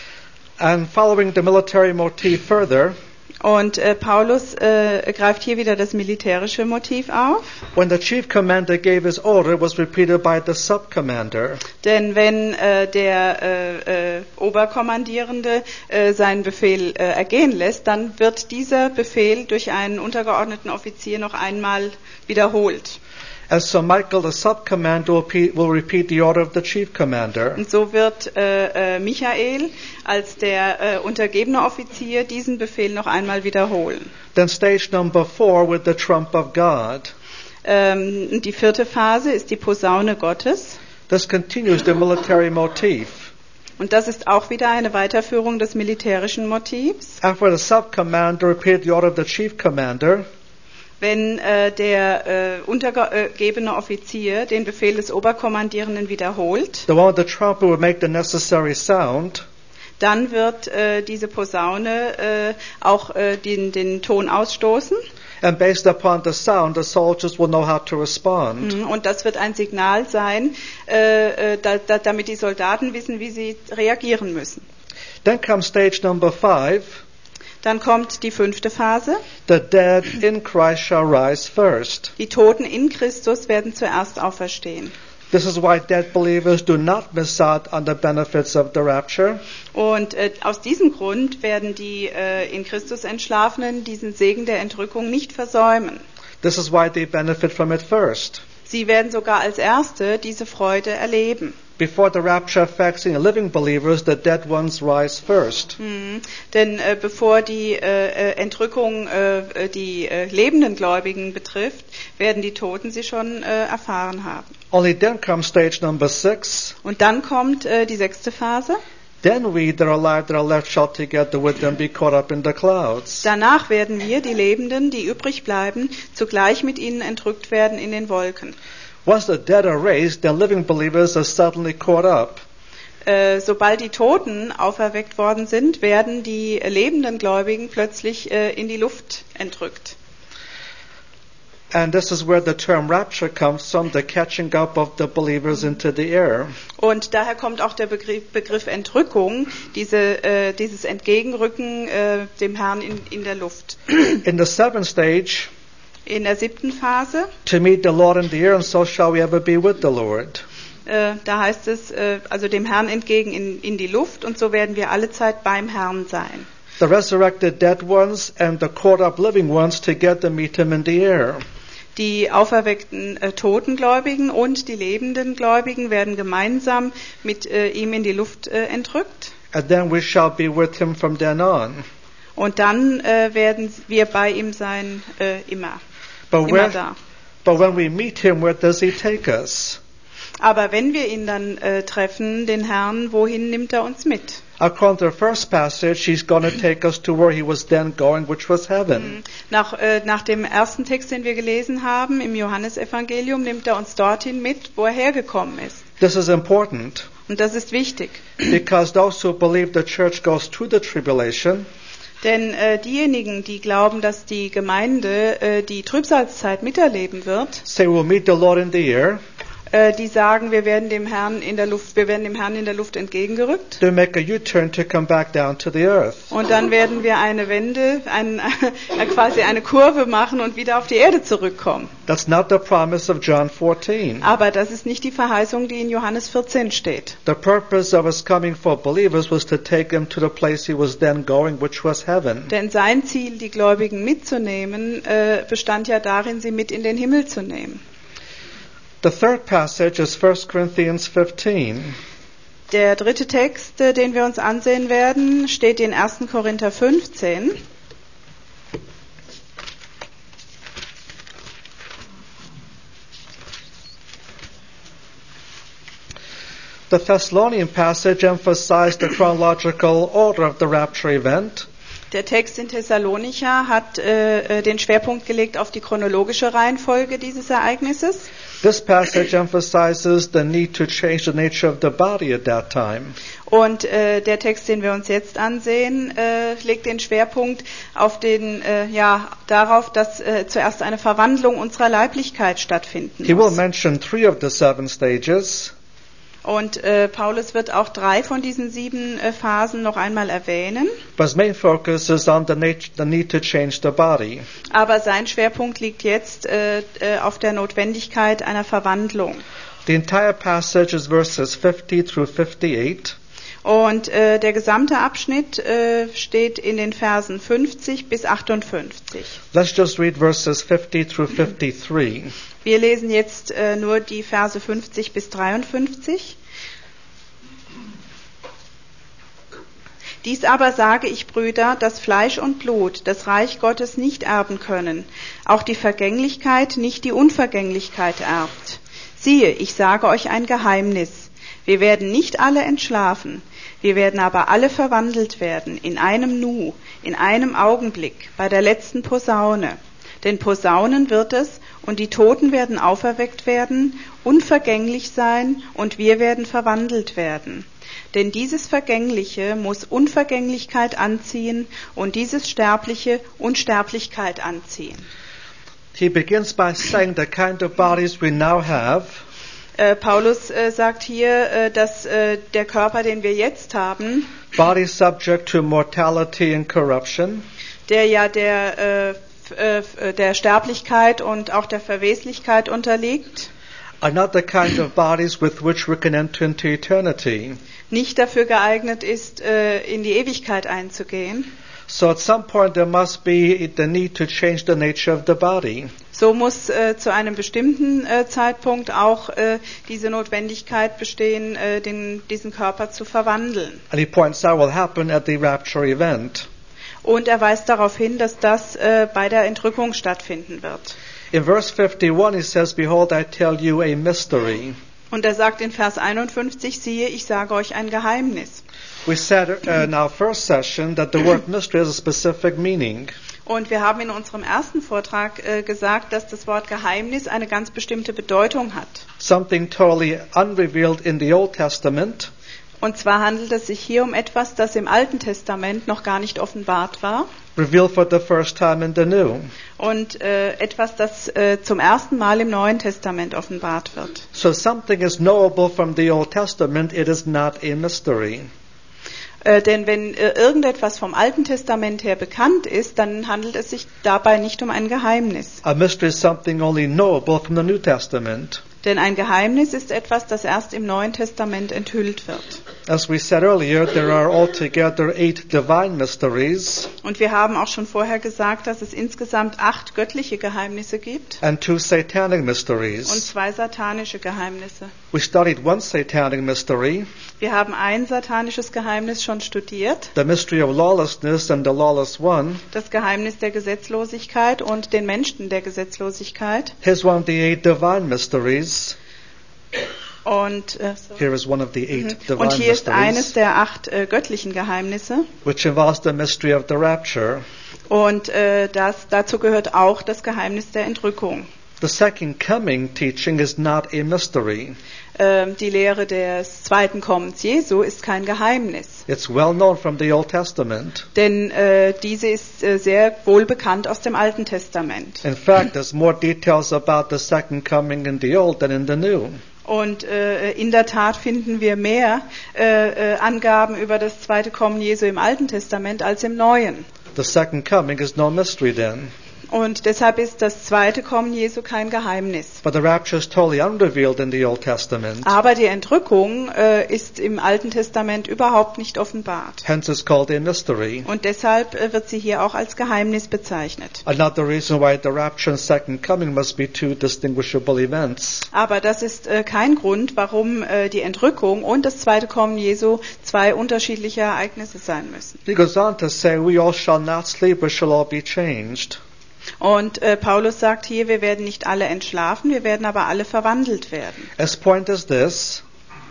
S3: And following the military motif further,
S4: Und äh, Paulus äh, greift hier wieder das militärische Motiv auf.
S3: when the chief commander gave his order, it was repeated by the sub-commander.
S4: Denn wenn äh, der äh, äh, Oberkommandierende äh, seinen Befehl äh, ergehen lässt, dann wird dieser Befehl durch einen untergeordneten Offizier noch einmal wiederholt.
S3: And so Michael, the sub-commander, will repeat, will repeat the order of the chief commander.
S4: Und so wird äh, äh, Michael als der äh, untergebene Offizier diesen Befehl noch einmal wiederholen.
S3: Then stage number four with the trump of God.
S4: Ähm, die vierte Phase ist die Posaune Gottes.
S3: This continues the military motif.
S4: Und das ist auch wieder eine Weiterführung des militärischen Motivs.
S3: After the sub-commander repeated the order of the chief commander,
S4: Wenn äh, der äh, untergegebene Offizier den Befehl des Oberkommandierenden wiederholt,
S3: the one with the trumpet would make the necessary sound.
S4: dann wird äh, diese Posaune äh, auch äh, den, den Ton ausstoßen.
S3: And based upon the sound, the soldiers will know how to respond.
S4: Mhm, und das wird ein Signal sein, äh, äh, da, da, damit die Soldaten wissen, wie sie reagieren müssen.
S3: Then comes stage number five.
S4: Dann kommt die fünfte Phase.
S3: The dead in Christ shall rise first.
S4: Die Toten in Christus werden zuerst auferstehen.
S3: This is why dead believers do not miss out on the benefits of the rapture.
S4: Und äh, aus diesem Grund werden die äh, in Christus Entschlafenen diesen Segen der Entrückung nicht versäumen.
S3: This is why they benefit from it first.
S4: Sie werden sogar als Erste diese Freude erleben.
S3: Before the rapture affects the living believers, the dead ones rise first.
S4: Hm. Denn äh, bevor die äh, Entrückung äh, die äh, lebenden Gläubigen betrifft, werden die Toten sie schon äh, erfahren haben.
S3: Only then comes stage number six.
S4: Und dann kommt äh, die sechste Phase.
S3: Then we that are alive that are left shall together with them be caught up in the clouds.
S4: Danach werden wir, die Lebenden, die übrig bleiben, zugleich mit ihnen entrückt werden in den Wolken.
S3: Once the dead are raised, then living believers are suddenly caught up.
S4: Äh, sobald die Toten auferweckt worden sind, werden die lebenden Gläubigen plötzlich äh, in die Luft entrückt.
S3: And this is where the term rapture comes from, the catching up of the believers into the air.
S4: Und daher kommt auch der Begriff, Begriff Entrückung, diese, äh, dieses Entgegenrücken äh, dem Herrn in, in der Luft.
S3: In the seventh stage,
S4: In der siebten Phase,
S3: to meet the Lord in the air, and so shall we ever be with the Lord.
S4: äh, da heißt es, äh, also dem Herrn entgegen in, in die Luft, und so werden wir alle Zeit beim Herrn sein.
S3: The resurrected dead ones and the caught up living ones together meet him in the air.
S4: Die auferweckten äh, Totengläubigen und die lebenden Gläubigen werden gemeinsam mit äh, ihm in die Luft äh, entrückt.
S3: And then we shall be with him from then on.
S4: Und dann äh, werden wir bei ihm sein, äh, immer,
S3: But,
S4: immer
S3: where,
S4: da.
S3: but when we meet him, where does he take us?
S4: Aber wenn wir ihn dann äh, treffen, den Herrn, wohin nimmt er uns mit?
S3: According to the first passage, he's going to take us to where he was then going, which was heaven.
S4: Nach, äh, nach dem ersten Text, den wir gelesen haben, im Johannesevangelium, nimmt er uns dorthin mit, wo er hergekommen ist.
S3: This is important
S4: Und das ist wichtig.
S3: because those who believe the church goes through the tribulation,
S4: Denn äh, diejenigen, die glauben, dass die Gemeinde äh, die Trübsalzeit miterleben wird,
S3: say we'll meet the Lord in the air,
S4: äh, die sagen, wir werden dem Herrn in der Luft, wir werden dem Herrn in der Luft entgegengerückt.
S3: they make a U-turn to come back down to the earth.
S4: Und dann werden wir eine Wende, ein, äh, quasi eine Kurve machen und wieder auf die Erde zurückkommen.
S3: That's not the promise of John fourteen.
S4: Aber das ist nicht die Verheißung, die in Johannes vierzehn steht.
S3: The purpose of his coming for believers was to take them to the place he was then going, which was heaven.
S4: Denn sein Ziel, die Gläubigen mitzunehmen, äh, bestand ja darin, sie mit in den Himmel zu nehmen.
S3: The third passage is First Corinthians fifteen.
S4: Der dritte Text, äh, den wir uns ansehen werden, steht in ersten Korinther fünfzehn.
S3: The Thessalonian passage emphasized the chronological order of the rapture event.
S4: Der Text in Thessalonicher hat äh, den Schwerpunkt gelegt auf die chronologische Reihenfolge dieses Ereignisses.
S3: This passage emphasizes the need to change the nature of the body at that time.
S4: Und äh, der Text, den wir uns jetzt ansehen, äh, legt den Schwerpunkt auf den, äh, ja, darauf, dass äh, zuerst eine Verwandlung unserer Leiblichkeit stattfinden
S3: He will
S4: muss.
S3: mention three of the seven stages.
S4: Und äh, Paulus wird auch drei von diesen sieben äh, Phasen noch einmal erwähnen.
S3: But his main focus is on the, nat- the need to change the body.
S4: Aber sein Schwerpunkt liegt jetzt äh, äh, auf der Notwendigkeit einer Verwandlung.
S3: The entire passage is verses fifty through fifty-eight.
S4: Und äh, der gesamte Abschnitt äh, steht in den Versen fünfzig bis achtundfünfzig.
S3: Let's just read verses fifty through fifty-three.
S4: Wir lesen jetzt äh, nur die Verse fünfzig bis dreiundfünfzig. Dies aber sage ich, Brüder, dass Fleisch und Blut das Reich Gottes nicht erben können, auch die Vergänglichkeit nicht die Unvergänglichkeit erbt. Siehe, ich sage euch ein Geheimnis. Wir werden nicht alle entschlafen, wir werden aber alle verwandelt werden, in einem Nu, in einem Augenblick, bei der letzten Posaune. Denn Posaunen wird es, und die Toten werden auferweckt werden, unvergänglich sein, und wir werden verwandelt werden. Denn dieses Vergängliche muss Unvergänglichkeit anziehen, und dieses Sterbliche Unsterblichkeit anziehen.
S3: He begins by saying the kind of bodies we now have
S4: Äh, Paulus äh, sagt hier, äh, dass äh, der Körper, den wir jetzt haben,
S3: bodies subject to mortality and corruption,
S4: der ja der, äh, f- äh, f- der Sterblichkeit und auch der Verweslichkeit unterliegt,
S3: are not the kind of bodies with which we can enter into eternity.
S4: nicht dafür geeignet ist, äh, in die Ewigkeit einzugehen.
S3: So at some point there must be the need to change the nature of the body.
S4: So muss äh, zu einem bestimmten äh, Zeitpunkt auch äh, diese Notwendigkeit bestehen, äh, den, diesen Körper zu verwandeln.
S3: And he points out will happen at the rapture event.
S4: Und er weist darauf hin, dass das äh, bei der Entrückung stattfinden wird.
S3: In verse fifty-one he says, Behold, I tell you a mystery.
S4: Und er sagt in Vers einundfünfzig, siehe, ich sage euch ein Geheimnis.
S3: We said uh, in our first session that the word mystery has a specific meaning.
S4: Und wir haben in unserem ersten Vortrag äh, gesagt, dass das Wort Geheimnis eine ganz bestimmte Bedeutung hat.
S3: Something totally unrevealed in the Old Testament.
S4: Und zwar handelt es sich hier um etwas, das im Alten Testament noch gar nicht offenbart war.
S3: Revealed for the first time in the New.
S4: Und äh, etwas, das äh, zum ersten Mal im Neuen Testament offenbart wird.
S3: So something is knowable from the Old Testament, it is not a mystery.
S4: Äh, denn wenn äh, irgendetwas vom Alten Testament her bekannt ist, dann handelt es sich dabei nicht um ein Geheimnis.
S3: A mystery is something only knowable from the New Testament.
S4: Denn ein Geheimnis ist etwas, das erst im Neuen Testament enthüllt wird.
S3: As we said earlier, there are altogether eight divine mysteries
S4: Und wir haben auch schon vorher gesagt, dass es insgesamt acht göttliche Geheimnisse gibt
S3: and two satanic
S4: und
S3: mysteries.
S4: zwei satanische Geheimnisse.
S3: We studied one satanic mystery,
S4: Wir haben ein satanisches Geheimnis schon studiert,
S3: the mystery of lawlessness and the lawless one.
S4: das Geheimnis der Gesetzlosigkeit und den Menschen der Gesetzlosigkeit.
S3: Here's one of the eight divine mysteries.
S4: Und, äh, so.
S3: Here is one of the eight
S4: und
S3: divine
S4: hier ist eines
S3: mysteries,
S4: der acht äh, göttlichen Geheimnisse.
S3: which involves the mystery of the rapture.
S4: Und äh, das, dazu gehört auch das Geheimnis der Entrückung.
S3: The second coming teaching is not a mystery.
S4: Ähm, die Lehre des zweiten Kommens Jesu ist kein Geheimnis.
S3: It's well known from the Old Testament.
S4: Denn äh, diese ist äh, sehr wohl bekannt aus dem Alten Testament.
S3: In fact, there's more details about the second coming in the Old than in the New.
S4: Und äh, in der Tat finden wir mehr äh, äh, Angaben über das zweite Kommen Jesu im Alten Testament als im Neuen.
S3: The second coming is no mystery then.
S4: Und deshalb ist das zweite Kommen Jesu kein Geheimnis.
S3: But the rapture is totally unrevealed in the Old Testament.
S4: Aber die Entrückung äh, ist im Alten Testament überhaupt nicht offenbart.
S3: Hence it's called a mystery.
S4: Und deshalb äh, wird sie hier auch als Geheimnis bezeichnet.
S3: Another reason why the rapture and second coming must be two distinguishable events.
S4: Aber das ist äh, kein Grund, warum äh, die Entrückung und das zweite Kommen Jesu zwei unterschiedliche Ereignisse sein müssen.
S3: He goes on to say, we all shall not sleep, but shall all be changed.
S4: Und äh, Paulus sagt hier, wir werden nicht alle entschlafen, wir werden aber alle verwandelt werden.
S3: His point is this: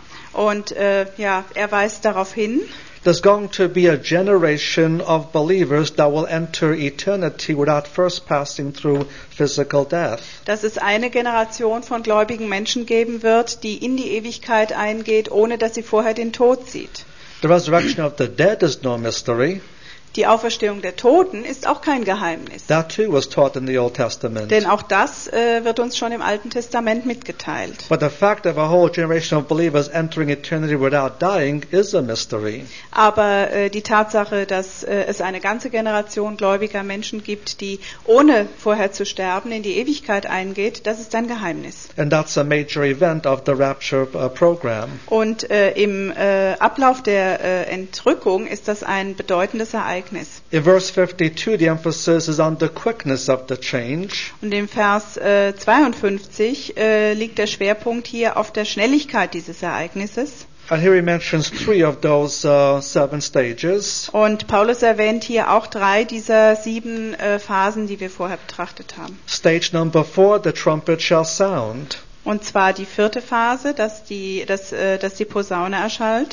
S4: Und äh, ja, er weist darauf hin,
S3: there's going to be a generation of believers that will enter eternity without first passing through physical death.
S4: dass es eine Generation von gläubigen Menschen geben wird, die in die Ewigkeit eingeht, ohne dass sie vorher den Tod sieht.
S3: The resurrection of the dead is no mystery.
S4: Die Auferstehung der Toten ist auch kein Geheimnis.
S3: That too was taught in the Old Testament.
S4: Denn auch das äh, wird uns schon im Alten Testament mitgeteilt.
S3: But the fact of a whole generation of believers entering eternity without dying is a mystery.
S4: Aber äh, die Tatsache, dass äh, es eine ganze Generation gläubiger Menschen gibt, die ohne vorher zu sterben in die Ewigkeit eingeht, das ist ein Geheimnis.
S3: And that's a major event of the rapture uh, program.
S4: Und äh, im äh, Ablauf der äh, Entrückung ist das ein bedeutendes Ereignis.
S3: In verse fifty-two, the emphasis is on the quickness of the change.
S4: Und im Vers äh, zweiundfünfzig äh, liegt der Schwerpunkt hier auf der Schnelligkeit dieses Ereignisses.
S3: And here he mentions three of those uh, seven stages.
S4: Und Paulus erwähnt hier auch drei dieser sieben äh, Phasen, die wir vorher betrachtet haben.
S3: Stage number four, the trumpet shall sound.
S4: Und zwar die vierte Phase, dass die, dass, äh, dass die Posaune erschallt.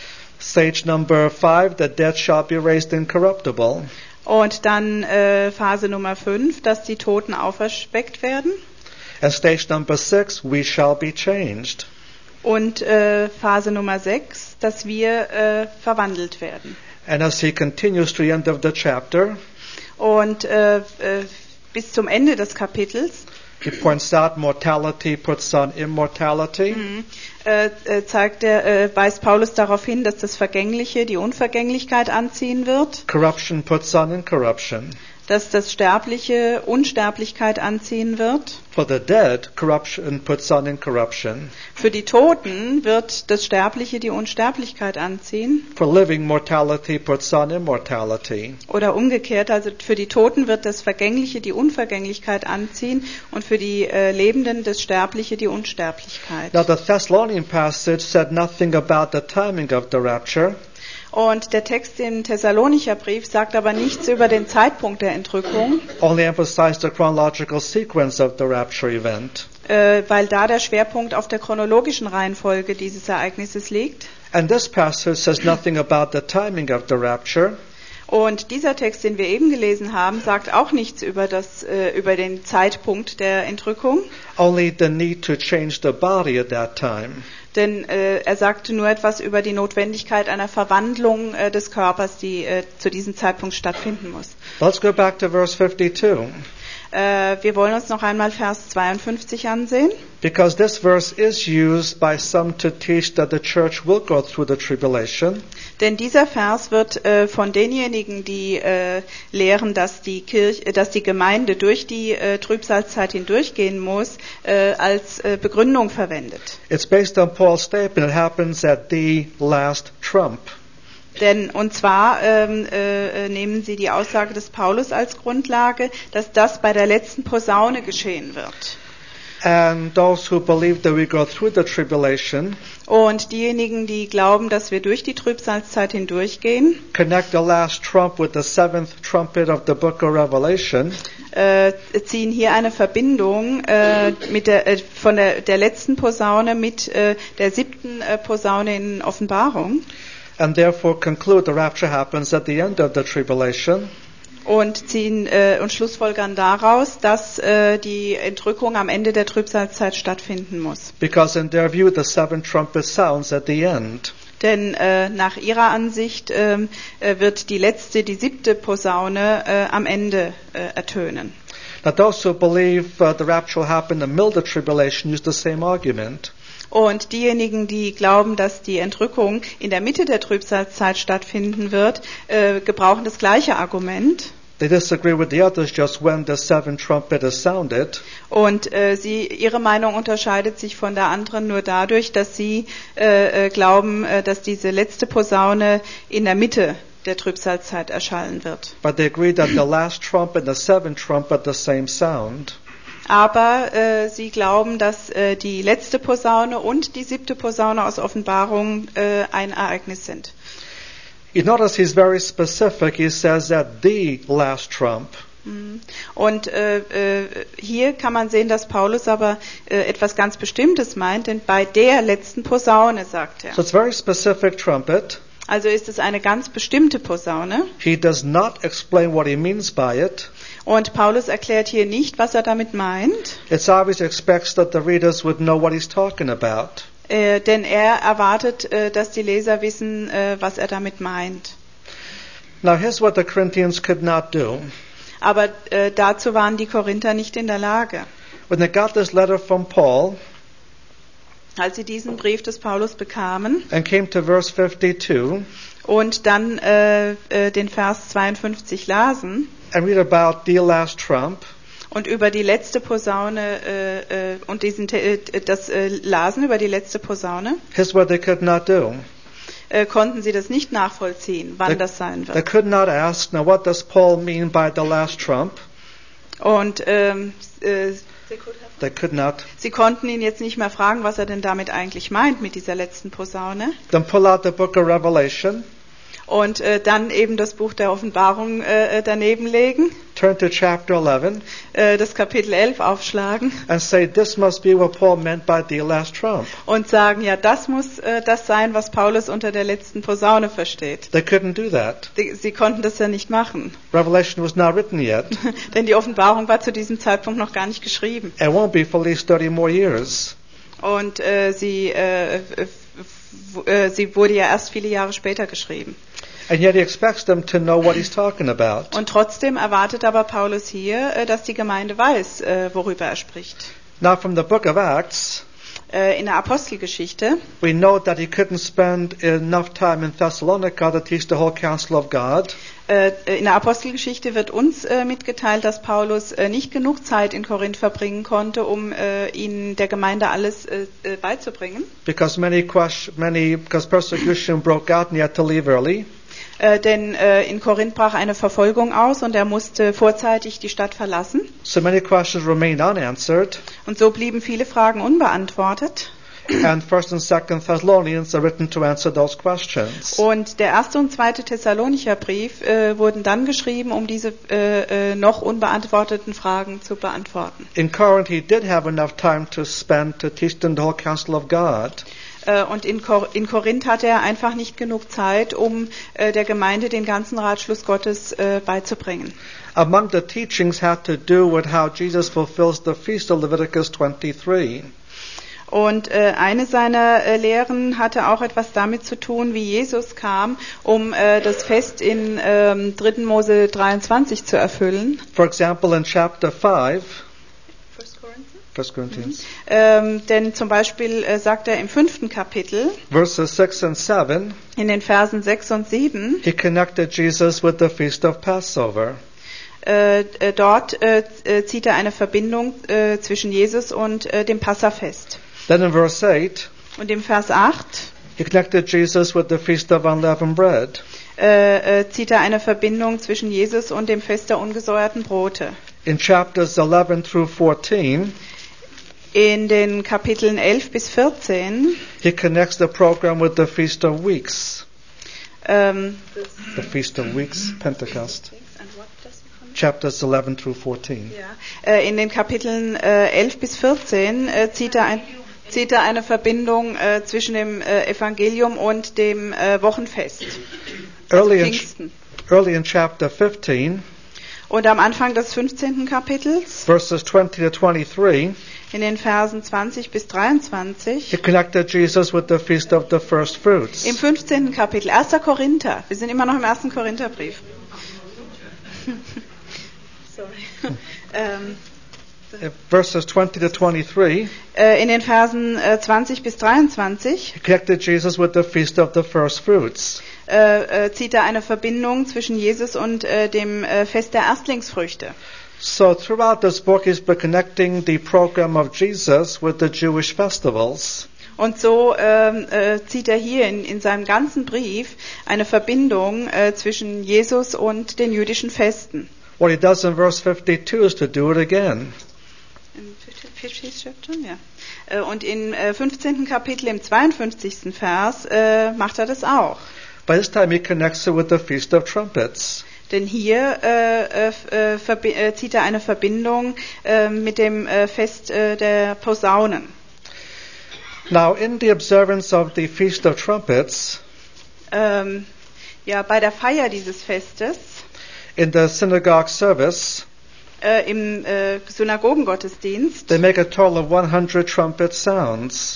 S3: Stage number five, the dead shall be raised incorruptible.
S4: Und dann äh, Phase Nummer fünf, dass die Toten auferweckt werden.
S3: And stage number six, we shall be changed.
S4: Und äh, Phase Nummer sechs, dass wir äh, verwandelt werden.
S3: And as he continues to the end of the chapter,
S4: Und äh, äh, bis zum Ende des Kapitels
S3: he points out mortality puts on immortality.
S4: mhm, äh, äh, zeigt er, äh, weist Paulus darauf hin, dass das Vergängliche die Unvergänglichkeit anziehen wird,
S3: Corruption puts on incorruption.
S4: dass das Sterbliche Unsterblichkeit anziehen wird.
S3: For the dead, corruption puts on incorruption.
S4: Für die Toten wird das Sterbliche die Unsterblichkeit anziehen.
S3: For living, mortality puts on immortality.
S4: Oder umgekehrt, also für die Toten wird das Vergängliche die Unvergänglichkeit anziehen und für die äh, Lebenden das Sterbliche die Unsterblichkeit.
S3: Now the Thessalonian passage said nothing about the timing of the rapture.
S4: Und der Text im Thessalonicher Brief sagt aber nichts über den Zeitpunkt der Entrückung,
S3: Only emphasized the chronological sequence of the rapture event.
S4: äh, weil da der Schwerpunkt auf der chronologischen Reihenfolge dieses Ereignisses liegt.
S3: And this passage says nothing about the timing of the rapture.
S4: Und dieser Text, den wir eben gelesen haben, sagt auch nichts über das, äh, über den Zeitpunkt der Entrückung.
S3: Only the need to change the body at that time.
S4: Denn äh, er sagte nur etwas über die Notwendigkeit einer Verwandlung äh, des Körpers, die äh, zu diesem Zeitpunkt stattfinden muss.
S3: Let's go back to verse fifty-two.
S4: Äh, wir wollen uns noch einmal Vers zweiundfünfzig ansehen.
S3: Because this verse is used by some to teach that the church will go through the tribulation.
S4: Denn dieser Vers wird äh, von denjenigen, die äh, lehren, dass die Kirche, äh, dass die Gemeinde durch die äh, Trübsalzeit hindurchgehen muss, äh, als äh, Begründung verwendet.
S3: It's based on Paul's statement. It happens at the last trump.
S4: Denn und zwar ähm, äh, nehmen sie die Aussage des Paulus als Grundlage, dass das bei der letzten Posaune geschehen wird.
S3: And those who believe that we go through the tribulation
S4: Und diejenigen, die glauben, dass wir durch die Trübsalzeit hindurchgehen,
S3: connect the last trump with the seventh trumpet of the book of Revelation.
S4: äh, ziehen hier eine Verbindung äh, mit der, äh, von der, der letzten Posaune mit äh, der siebten äh, Posaune in Offenbarung.
S3: And therefore conclude the rapture happens at the end of the tribulation.
S4: Und ziehen äh, und schlussfolgern daraus, dass äh, die Entrückung am Ende der Trübsalzeit stattfinden muss.
S3: Because in their view the seventh trumpet sounds at the end.
S4: Denn äh, nach ihrer Ansicht ähm, äh, wird die letzte, die siebte Posaune äh, am Ende äh, ertönen.
S3: Now those who believe uh, the rapture will happen in the middle of the tribulation use the same argument.
S4: Und diejenigen, die glauben, dass die Entrückung in der Mitte der Trübsalzeit stattfinden wird, äh, gebrauchen das gleiche Argument.
S3: They disagree with the others just when the seventh trumpet is sounded.
S4: Und äh, sie, ihre Meinung unterscheidet sich von der anderen nur dadurch, dass sie äh, äh, glauben, äh, dass diese letzte Posaune in der Mitte der Trübsalzeit erschallen wird.
S3: But they agree that the last trump and the seventh trumpet the same sound.
S4: Aber äh, sie glauben, dass äh, die letzte Posaune und die siebte Posaune aus Offenbarung äh, ein Ereignis sind.
S3: You notice he's very specific. He says that the last trump.
S4: Und äh, äh, hier kann man sehen, dass Paulus aber äh, etwas ganz Bestimmtes meint, denn bei der letzten Posaune, sagt er.
S3: So it's a very specific trumpet.
S4: Also ist es eine ganz bestimmte Posaune.
S3: He does not explain what he means by it.
S4: Und Paulus erklärt hier nicht, was er damit meint.
S3: It's obvious he expects that the readers would know what he's talking about.
S4: Äh, denn er erwartet, äh, dass die Leser wissen, äh, was er damit meint.
S3: Now here's what the Corinthians could not do.
S4: Aber äh, dazu waren die Korinther nicht in der Lage.
S3: When they got this letter from Paul
S4: Als sie diesen Brief des Paulus bekamen
S3: and came to verse fifty-two
S4: und dann äh, äh, den Vers zweiundfünfzig lasen
S3: and read about the last trump,
S4: und über die letzte Posaune äh, äh, und diesen äh, das äh, lasen über die letzte Posaune,
S3: here's what they could not do.
S4: äh, konnten sie das nicht nachvollziehen, wann
S3: They,
S4: das sein
S3: they
S4: wird.
S3: could not ask, now what does Paul mean by the last trump?
S4: Und ähm, äh,
S3: They could not.
S4: sie konnten ihn jetzt nicht mehr fragen, was er denn damit eigentlich meint mit dieser letzten Posaune.
S3: Then pull out the book of Revelation,
S4: Und äh, dann eben das Buch der Offenbarung äh, daneben legen,
S3: turn to chapter eleven,
S4: äh, das Kapitel elf aufschlagen
S3: and say, this must be what Paul meant by the last trump.
S4: und sagen, ja, das muss äh, das sein, was Paulus unter der letzten Posaune versteht.
S3: They couldn't do that.
S4: Die, sie konnten das ja nicht machen,
S3: Revelation was not written yet.
S4: denn die Offenbarung war zu diesem Zeitpunkt noch gar nicht geschrieben.
S3: It won't be for at least thirty more years.
S4: Und äh, sie, äh, f- äh, sie wurde ja erst viele Jahre später geschrieben.
S3: And yet he expects them to know what he's talking about.
S4: Und trotzdem erwartet aber Paulus hier, äh, dass die Gemeinde weiß, äh, worüber er spricht.
S3: Now from the book of Acts,
S4: Äh, in der Apostelgeschichte
S3: we know that he couldn't spend enough time in Thessalonica to teach the whole counsel of God.
S4: Äh, in der Apostelgeschichte wird uns äh, mitgeteilt, dass Paulus äh, nicht genug Zeit in Korinth verbringen konnte, um äh, ihnen der Gemeinde alles äh, äh, beizubringen.
S3: Because many question, many because persecution broke out and he had to leave early.
S4: Äh, denn äh, in Korinth brach eine Verfolgung aus und er musste vorzeitig die Stadt verlassen.
S3: So many questions remained unanswered.
S4: Und so blieben viele Fragen unbeantwortet.
S3: And First and Second Thessalonians are written to answer those questions.
S4: Und der erste und zweite Thessalonicher Brief äh, wurden dann geschrieben, um diese äh, äh, noch unbeantworteten Fragen zu beantworten.
S3: In Corinth, he did have enough time to spend to teach them the whole counsel of God.
S4: Äh, und in, Kor- in Korinth hatte er einfach nicht genug Zeit, um äh, der Gemeinde den ganzen Ratschluss Gottes äh, beizubringen.
S3: Among the teachings had to do with how Jesus fulfills the feast of Leviticus twenty-three.
S4: Und äh, eine seiner äh, Lehren hatte auch etwas damit zu tun, wie Jesus kam, um äh, das Fest in ähm, dritten Mose dreiundzwanzig zu erfüllen.
S3: For example, in chapter five, First Corinthians,
S4: Ähm, denn zum Beispiel äh, sagt er im fünften Kapitel,
S3: verses six and seven,
S4: in den Versen sechs und sieben,
S3: he connected Jesus with the feast of Passover.
S4: äh, äh, dort äh, äh, zieht er eine Verbindung äh, zwischen Jesus und äh, dem Passafest.
S3: Then in verse eight,
S4: Und im Vers acht
S3: he connected Jesus with the feast of unleavened bread.
S4: äh, äh, zieht er eine Verbindung zwischen Jesus und dem Fest der ungesäuerten Brote.
S3: In chapters eleven through fourteen,
S4: In den Kapiteln elf bis vierzehn
S3: he connects the program with the Feast of Weeks.
S4: ähm,
S3: The Feast of Weeks, Pentecost. Chapters eleven through fourteen.
S4: ja, äh, in den Kapiteln äh, elf bis vierzehn äh, zieht er ein zieht er eine Verbindung äh, zwischen dem äh, Evangelium und dem äh, Wochenfest, also
S3: Early in,
S4: Pfingsten.
S3: early in chapter fifteen,
S4: Und am Anfang des fünfzehnten Kapitels,
S3: verses twenty to twenty-three,
S4: in den Versen zwanzig bis dreiundzwanzig,
S3: he connected Jesus with the Feast of the First Fruits.
S4: im fünfzehnten Kapitel, erster Korinther, wir sind immer noch im ersten Korintherbrief. Sorry. ähm,
S3: Uh, Verses twenty to twenty-three,
S4: äh, in den Versen äh, zwanzig bis dreiundzwanzig
S3: he connected Jesus with the Feast of the First Fruits.
S4: äh, äh, zieht er eine Verbindung zwischen Jesus und äh, dem äh, Fest der Erstlingsfrüchte.
S3: So throughout this book, he's been connecting the program of Jesus with the Jewish festivals.
S4: Und so ähm, äh, zieht er hier in, in seinem ganzen Brief eine Verbindung äh, zwischen Jesus und den jüdischen Festen.
S3: What he does in verse fifty-two is to do it again.
S4: Im fünfzehnten Ja. Äh, Und im äh, fünfzehnten Kapitel, im zweiundfünfzigsten Vers, äh, macht er das auch.
S3: By this time, he connects it with the Feast of Trumpets.
S4: Denn hier äh, äh, verbi- äh, zieht er eine Verbindung äh, mit dem äh, Fest äh, der Posaunen.
S3: Now, in the observance of the Feast of Trumpets,
S4: Ähm, ja, bei der Feier dieses Festes,
S3: in the synagogue service,
S4: äh, im äh, Synagogengottesdienst,
S3: they make a total of one hundred trumpet sounds.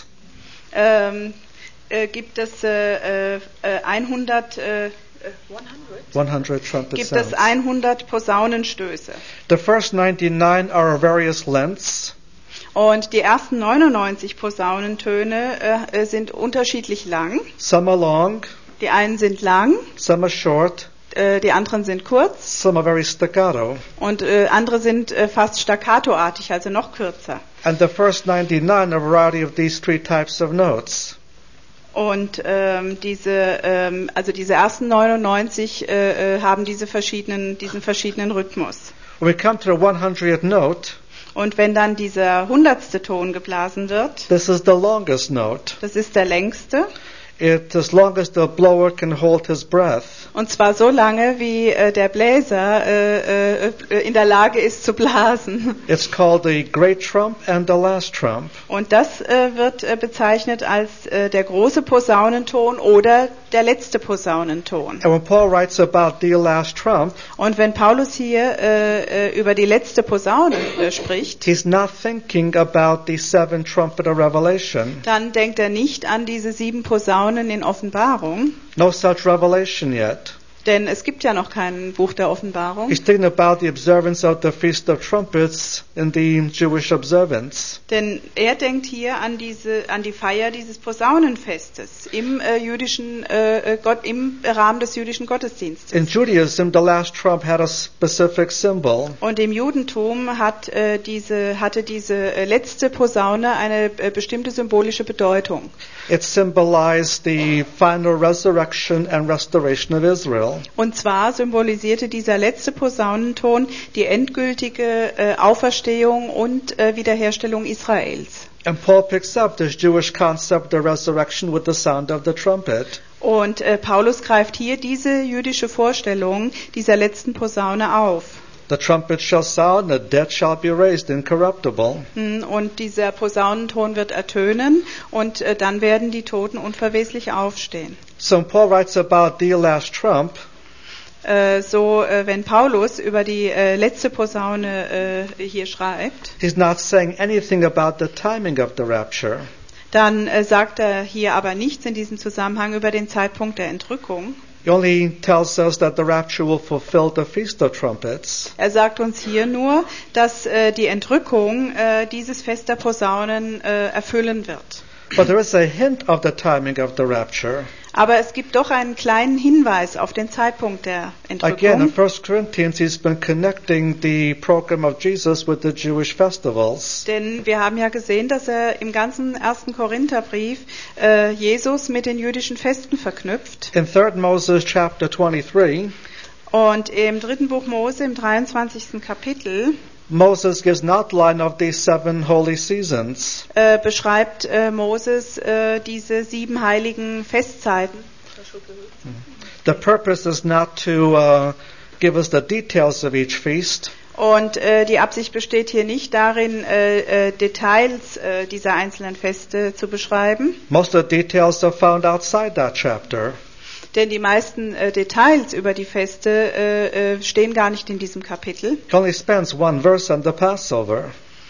S4: ähm, äh, gibt es äh, äh, hundert, äh, hundert?
S3: one hundred trumpet
S4: Gibt
S3: sounds.
S4: es hundert Posaunenstöße.
S3: The first ninety-nine are of various lengths.
S4: Und die ersten neunundneunzig Posaunentöne äh, sind unterschiedlich lang.
S3: Some are long,
S4: Die einen sind lang,
S3: some are short,
S4: äh, die anderen sind kurz
S3: some are very staccato.
S4: und äh, andere sind äh, fast staccatoartig, also noch kürzer.
S3: And the first ninety-nine are a variety of these three types of notes.
S4: Und ähm, diese, ähm, also diese ersten neunundneunzig äh, äh, haben diese verschiedenen, diesen verschiedenen Rhythmus.
S3: When we come to the one hundredth note,
S4: Und wenn dann dieser hundertste Ton geblasen wird,
S3: this is the longest note.
S4: das ist der längste,
S3: It as long as the blower can hold his breath.
S4: und zwar so lange, wie äh, der Bläser äh, äh, in der Lage ist zu blasen.
S3: It's called the great trump and the last trump.
S4: Und das äh, wird äh, bezeichnet als äh, der große Posaunenton oder der letzte Posaunenton.
S3: And when Paul writes about the last trump,
S4: Und wenn Paulus hier äh, äh, über die letzte Posaune äh, spricht,
S3: he's not thinking about the seven trumpet of Revelation.
S4: dann denkt er nicht an diese sieben Posaunen in Offenbarung,
S3: No such revelation yet.
S4: denn es gibt ja noch kein Buch der Offenbarung.
S3: He's thinking about the observance of the Feast of Trumpets in the Jewish observance.
S4: Denn er denkt hier an diese, an die Feier dieses Posaunenfestes im äh, jüdischen äh, Gott, im Rahmen des jüdischen Gottesdienstes.
S3: In Judaism, the last trump had a specific symbol.
S4: Und im Judentum hat äh, diese, hatte diese äh, letzte Posaune eine äh, bestimmte symbolische Bedeutung.
S3: It symbolized the final resurrection and restoration of Israel. Israel.
S4: Und zwar symbolisierte dieser letzte Posaunenton die endgültige äh, Auferstehung und äh, Wiederherstellung Israels.
S3: And Paul picks up this Jewish concept of the resurrection with the sound of the trumpet.
S4: Und äh, Paulus greift hier diese jüdische Vorstellung dieser letzten Posaune auf.
S3: The trumpet shall sound, the dead shall be raised incorruptible.
S4: Und dieser Posaunenton wird ertönen und äh, dann werden die Toten unverweslich aufstehen.
S3: So when Paul writes about the last trump,
S4: Äh, so, äh, wenn Paulus über die äh, letzte Posaune äh, hier schreibt,
S3: he's not saying anything about the timing of the rapture.
S4: dann äh, sagt er hier aber nichts in diesem Zusammenhang über den Zeitpunkt der Entrückung.
S3: He only tells us that the rapture will fulfill the Feast of Trumpets.
S4: Er sagt uns hier nur, dass äh, die Entrückung äh, dieses Fest der Posaunen äh, erfüllen wird.
S3: But there is a hint of the timing of the rapture.
S4: Aber es gibt doch einen kleinen Hinweis auf den Zeitpunkt der
S3: Again, in
S4: Entrückung.
S3: First Corinthians, he's been connecting the program of Jesus with the Jewish festivals.
S4: Denn wir haben ja gesehen, dass er im ganzen ersten Korintherbrief äh, Jesus mit den jüdischen Festen verknüpft.
S3: In Third Moses chapter twenty-three,
S4: Und im dritten Buch Mose, im dreiundzwanzigsten Kapitel,
S3: Moses gives an outline of these seven holy seasons.
S4: äh, beschreibt äh, Moses äh, diese sieben heiligen Festzeiten.
S3: The purpose is not to uh, give us the details of each feast,
S4: Und äh, die Absicht besteht hier nicht darin, äh, äh, Details äh, dieser einzelnen Feste zu beschreiben.
S3: most of the details are found outside that chapter.
S4: Denn die meisten äh, Details über die Feste äh, äh, stehen gar nicht in diesem Kapitel.
S3: He only spends one verse on the Passover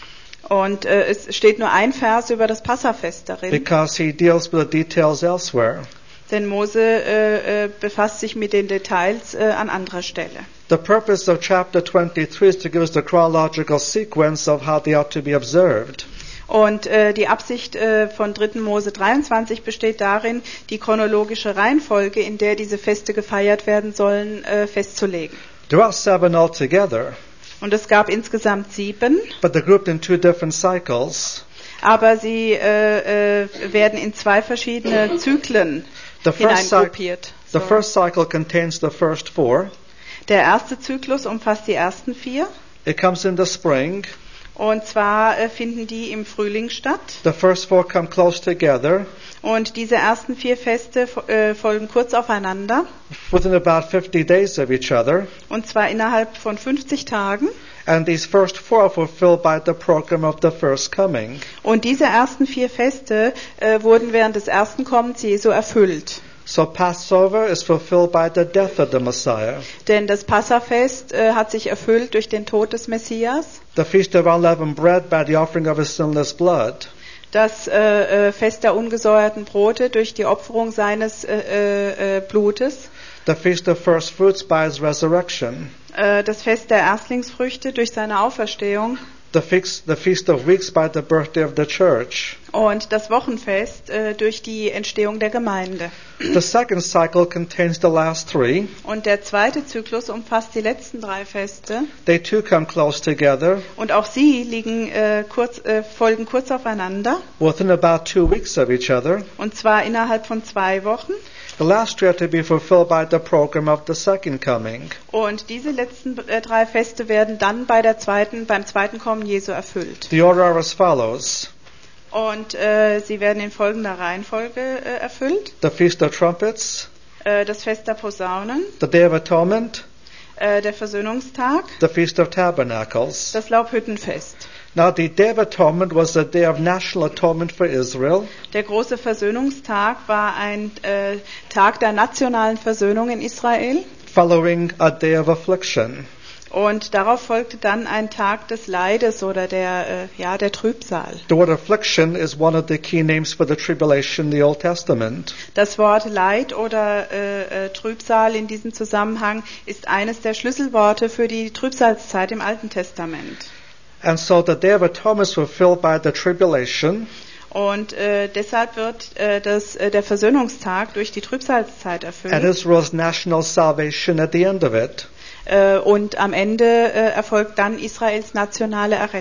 S4: Und äh, es steht nur ein Vers über das Passafest darin.
S3: because he deals with the details elsewhere.
S4: Denn Mose äh, äh, befasst sich mit den Details äh, an anderer Stelle.
S3: The purpose of chapter twenty-three is to give us the chronological sequence of how they ought to be observed.
S4: Und äh, die Absicht äh, von dritten Mose dreiundzwanzig besteht darin, die chronologische Reihenfolge, in der diese Feste gefeiert werden sollen, äh, festzulegen.
S3: There are seven altogether,
S4: Und es gab insgesamt sieben,
S3: but they're grouped in two different cycles.
S4: aber sie äh, äh, werden in zwei verschiedene Zyklen
S3: The first, cy-
S4: hineingruppiert.
S3: the
S4: So.
S3: first cycle contains the first four.
S4: Der erste Zyklus umfasst die ersten vier.
S3: It comes in the spring.
S4: Und zwar äh, finden die im Frühling statt.
S3: The first four come close together.
S4: Und diese ersten vier Feste äh, folgen kurz aufeinander.
S3: Within about fifty days of each other.
S4: Und zwar innerhalb von fünfzig Tagen.
S3: And these first four are fulfilled by the program of the first coming.
S4: Und diese ersten vier Feste äh, wurden während des ersten Kommens Jesu erfüllt.
S3: So Passover is fulfilled by the death of the Messiah.
S4: Denn das Passafest äh, hat sich erfüllt durch den Tod des Messias.
S3: The Feast of Unleavened Bread by the offering of his sinless blood.
S4: Das äh, äh, Fest der ungesäuerten Brote durch die Opferung seines äh, äh, Blutes.
S3: The Feast of First Fruits by his resurrection.
S4: Äh, das Fest der Erstlingsfrüchte durch seine Auferstehung.
S3: The feast, the Feast of Weeks by the birthday of the church.
S4: Und das Wochenfest äh, durch die Entstehung der Gemeinde.
S3: The second cycle contains the last three.
S4: Und der zweite Zyklus umfasst die letzten drei Feste.
S3: They too come close together
S4: Und auch sie liegen, äh, kurz, äh, folgen kurz aufeinander.
S3: within about two weeks of each other.
S4: Und zwar innerhalb von zwei Wochen.
S3: The last three are to be fulfilled by the program of the second coming.
S4: Und diese letzten äh, drei Feste werden dann bei der zweiten, beim zweiten Kommen Jesu erfüllt.
S3: The order are as follows.
S4: Und äh, sie werden in folgender Reihenfolge äh, erfüllt.
S3: The Feast of Trumpets,
S4: Äh, das Fest der Posaunen,
S3: the Day of Atonement,
S4: äh, der Versöhnungstag,
S3: the Feast of Tabernacles.
S4: das Laubhüttenfest.
S3: Now the Day of Atonement was a day of national atonement for Israel.
S4: Der große Versöhnungstag war ein äh, Tag der nationalen Versöhnung in Israel.
S3: Following a day of affliction.
S4: Und darauf folgte dann ein Tag des Leides oder der, äh, ja, der Trübsal.
S3: The word affliction is one of the key names for the tribulation in the Old Testament.
S4: Das Wort Leid oder äh, äh, Trübsal in diesem Zusammenhang ist eines der Schlüsselworte für die Trübsalzeit im Alten Testament.
S3: And so the Day of Atonement is fulfilled by the tribulation.
S4: Und äh, deshalb wird äh, das, äh, der Versöhnungstag durch die Trübsalzeit erfüllt.
S3: And Israel's national salvation at the end of it.
S4: Äh, und am Ende äh, erfolgt dann Israels nationale Errettung.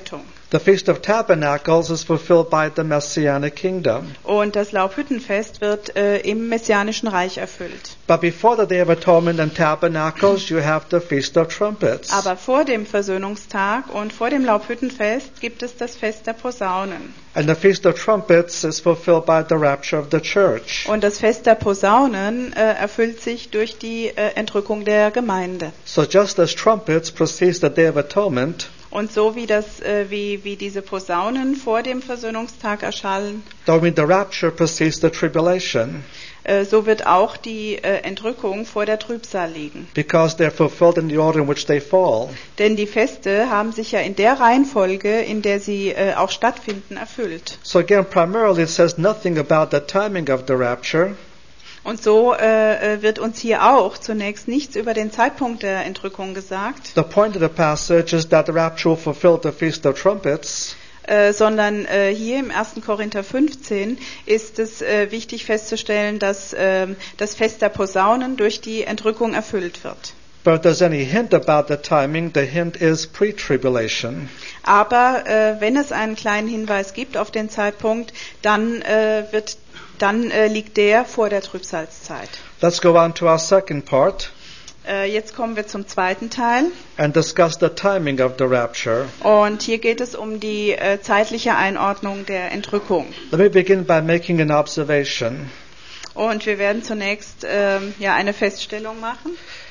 S3: The Feast of Tabernacles is fulfilled by the Messianic kingdom.
S4: Und das Laubhüttenfest wird äh, im Messianischen Reich erfüllt.
S3: But before the Day of Atonement and Tabernacles, you have the Feast of Trumpets.
S4: Aber vor dem Versöhnungstag und vor dem Laubhüttenfest gibt es das Fest der Posaunen.
S3: And the Feast of Trumpets is fulfilled by the rapture of the church.
S4: Und das Fest der Posaunen äh, erfüllt sich durch die äh, Entrückung der Gemeinde.
S3: So just as trumpets precedes the Day of Atonement,
S4: Und so wie das, äh, wie, wie diese Posaunen vor dem Versöhnungstag erschallen,
S3: though the rapture precedes the tribulation,
S4: äh, so wird auch die äh, Entrückung vor der Trübsal liegen.
S3: because they're fulfilled in the order in which they fall.
S4: Denn die Feste haben sich ja in der Reihenfolge, in der sie äh, auch stattfinden, erfüllt.
S3: So again, primarily it says nothing about the timing of the rapture,
S4: Und so äh, wird uns hier auch zunächst nichts über den Zeitpunkt der Entrückung gesagt,
S3: the point of the passage is that the rapture will fulfill the Feast of Trumpets,
S4: äh, sondern äh, hier im ersten Korinther fünfzehn ist es äh, wichtig festzustellen, dass äh, das Fest der Posaunen durch die Entrückung erfüllt wird.
S3: but if there's any hint about the timing, the hint is pre-tribulation.
S4: Aber äh, wenn es einen kleinen Hinweis gibt auf den Zeitpunkt, dann äh, wird dann äh, liegt der vor der Trübsalzeit.
S3: Let's go on to our second part
S4: Äh, jetzt kommen wir zum zweiten Teil.
S3: and discuss the timing of the rapture.
S4: Und hier geht es um die äh, zeitliche Einordnung der Entrückung.
S3: Let me begin by making an observation.
S4: Und wir werden zunächst ähm, ja eine Feststellung machen.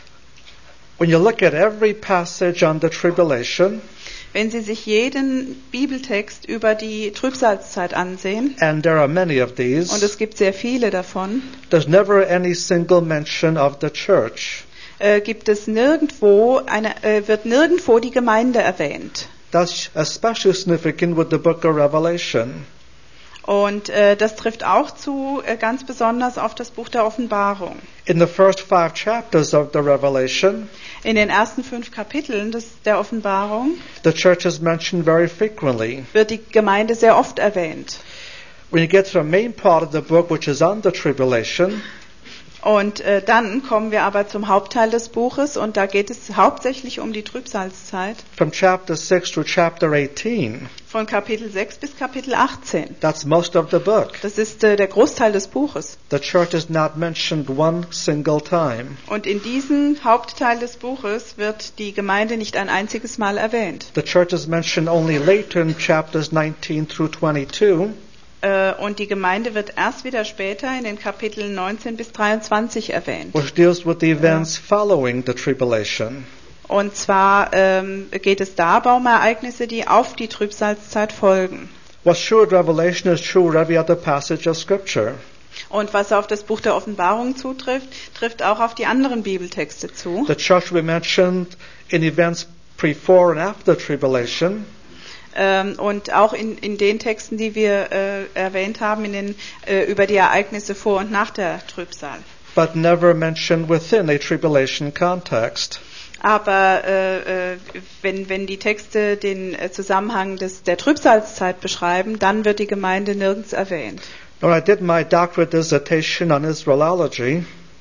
S3: When you look at every passage on the tribulation,
S4: Wenn Sie sich jeden Bibeltext über die Trübsalzeit ansehen,
S3: and there are many of
S4: und
S3: these,
S4: es gibt sehr viele davon,
S3: there's never any single mention of the church.
S4: äh, gibt es nirgendwo eine, äh, wird nirgendwo die Gemeinde erwähnt.
S3: That's especially significant with the book of Revelation.
S4: Und äh, das trifft auch zu, äh, ganz besonders auf das Buch der Offenbarung.
S3: In the first five chapters of the Revelation,
S4: In den ersten fünf Kapiteln des, der Offenbarung
S3: the church is mentioned very frequently.
S4: wird die Gemeinde sehr oft erwähnt.
S3: When you get to the main part of the book, which is on the tribulation,
S4: Und äh, dann kommen wir aber zum Hauptteil des Buches und da geht es hauptsächlich um die Trübsalzeit
S3: from chapter six to chapter eighteen,
S4: von Kapitel sechs bis Kapitel achtzehn.
S3: that's most of the book.
S4: Das ist äh, der Großteil des Buches.
S3: The church is not mentioned one single time.
S4: Und in diesem Hauptteil des Buches wird die Gemeinde nicht ein einziges Mal erwähnt.
S3: The church is mentioned only later in chapters nineteen through twenty-two,
S4: Äh, und die Gemeinde wird erst wieder später in den Kapiteln neunzehn bis dreiundzwanzig erwähnt.
S3: which deals with the events following the tribulation.
S4: Und zwar ähm, geht es da um Ereignisse, die auf die Trübsalzeit folgen.
S3: What's true of Revelation is true of every other passage of Scripture.
S4: Und was auf das Buch der Offenbarung zutrifft, trifft auch auf die anderen Bibeltexte zu.
S3: The church will be mentioned in events before and after tribulation,
S4: Ähm, und auch in, in den Texten, die wir äh, erwähnt haben, in den, äh, über die Ereignisse vor und nach der Trübsal.
S3: but never mentioned within a tribulation context.
S4: Aber äh, äh, wenn, wenn die Texte den äh, Zusammenhang des, der Trübsalzeit beschreiben, dann wird die Gemeinde nirgends erwähnt.
S3: When I did my doctorate dissertation on Israelology,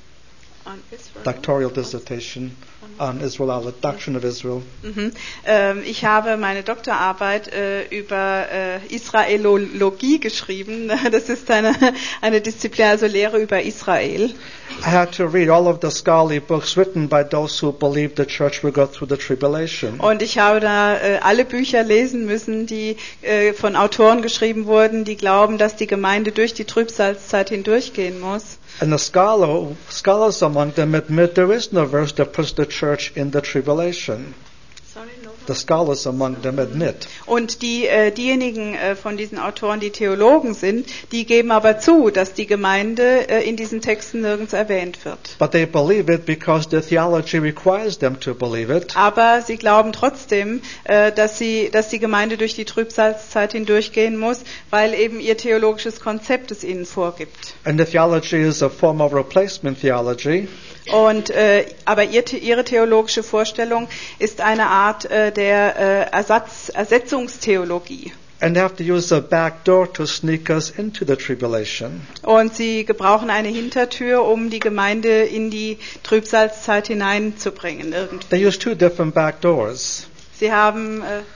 S4: On Israel.
S3: doctoral dissertation on Israelology, doctrine of Israel,
S4: Mhm. Ähm, ich habe meine Doktorarbeit äh, über äh, Israelologie geschrieben. Das ist eine, eine Disziplin, also Lehre über Israel.
S3: I had to read all of the scholarly books written by those who believe the church will go through the tribulation.
S4: Und ich habe da äh, alle Bücher lesen müssen, die äh, von Autoren geschrieben wurden, die glauben, dass die Gemeinde durch die Trübsalzeit hindurchgehen muss.
S3: And the scholar, scholars among them admit there is no verse that puts the church in the tribulation. The scholars among them admit.
S4: Und die, äh, diejenigen äh, von diesen Autoren, die Theologen sind, die geben aber zu, dass die Gemeinde äh, in diesen Texten nirgends erwähnt wird.
S3: But they believe it because their theology requires them to believe it.
S4: Aber sie glauben trotzdem, äh, dass, sie, dass die Gemeinde durch die Trübsalzeit hindurchgehen muss, weil eben ihr theologisches Konzept es ihnen vorgibt.
S3: And the theology is a form of replacement theology.
S4: Und äh, aber ihr, ihre theologische Vorstellung ist eine Art äh, der äh, Ersatz, Ersetzungstheologie.
S3: And they have to use a back door to sneak us into the tribulation.
S4: Und sie gebrauchen eine Hintertür, um die Gemeinde in die Trübsalzeit hineinzubringen. Irgendwie.
S3: They use two different back doors.
S4: Sie haben äh, two.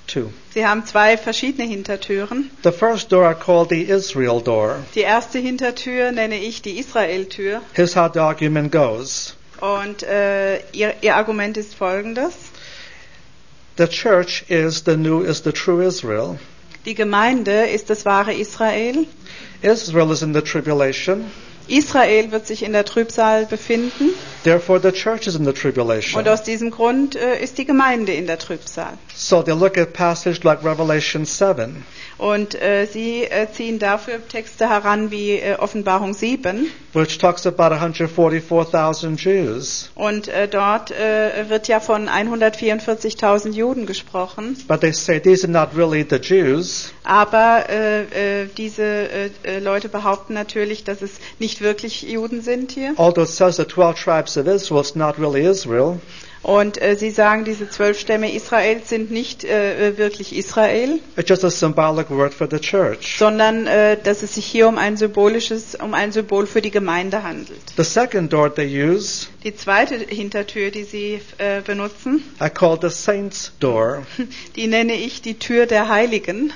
S3: two.
S4: Sie haben zwei verschiedene Hintertüren.
S3: The first door I call the Israel door.
S4: Die erste Hintertür nenne ich die Israel-Tür.
S3: Here's how the argument goes.
S4: Und äh, ihr, ihr Argument ist folgendes.
S3: The church is the new, is the true Israel.
S4: Die Gemeinde ist das wahre Israel.
S3: Israel is in the tribulation.
S4: Israel wird sich in der Trübsal befinden.
S3: Therefore the church is in the tribulation.
S4: Und aus diesem Grund äh, ist die Gemeinde in der Trübsal.
S3: So they look at passage like Revelation seven.
S4: Und äh, sie äh, ziehen dafür Texte heran wie äh, Offenbarung sieben.
S3: Which talks about one hundred forty-four thousand Jews.
S4: Und äh, dort äh, wird ja von hundertvierundvierzigtausend Juden gesprochen.
S3: But they say these are not really the Jews.
S4: Aber äh, äh, diese äh, äh, Leute behaupten natürlich, dass es nicht wirklich Juden sind hier.
S3: Although it says the twelve tribes of Israel, it's not really Israel.
S4: Und äh, sie sagen, diese zwölf Stämme Israels sind nicht äh, wirklich Israel,
S3: It's just a symbolic word for the church.
S4: sondern äh, dass es sich hier um ein symbolisches, um ein Symbol für die Gemeinde handelt.
S3: The second door they use,
S4: Die zweite Hintertür, die sie äh, benutzen,
S3: I call the saints' door.
S4: die nenne ich die Tür der Heiligen.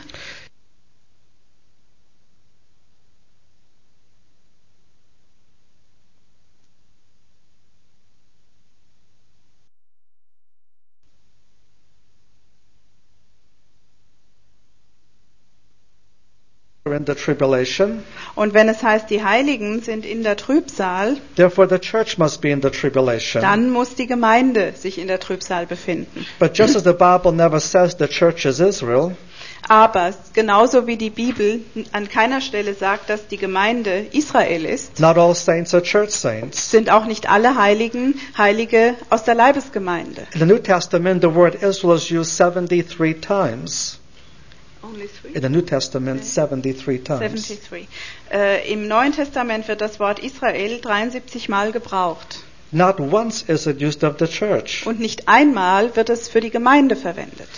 S3: In the tribulation.
S4: Und wenn es heißt, die Heiligen sind in der Trübsal,
S3: Therefore the church must be in the tribulation.
S4: dann muss die Gemeinde sich in der Trübsal befinden.
S3: But just as the Bible never says the church is Israel,
S4: Aber genauso wie die Bibel an keiner Stelle sagt, dass die Gemeinde Israel ist,
S3: not all saints are church saints.
S4: sind auch nicht alle Heiligen Heilige aus der Leibesgemeinde.
S3: In the New Testament, the word Israel is used seventy-three times.
S4: Only three?
S3: In the New Testament,
S4: Okay.
S3: seventy-three times.
S4: seventy-three. Äh, Im Neuen Testament wird das Wort Israel dreiundsiebzig Mal gebraucht.
S3: Not once is it used of the church.
S4: Und nicht einmal wird es für die Gemeinde verwendet.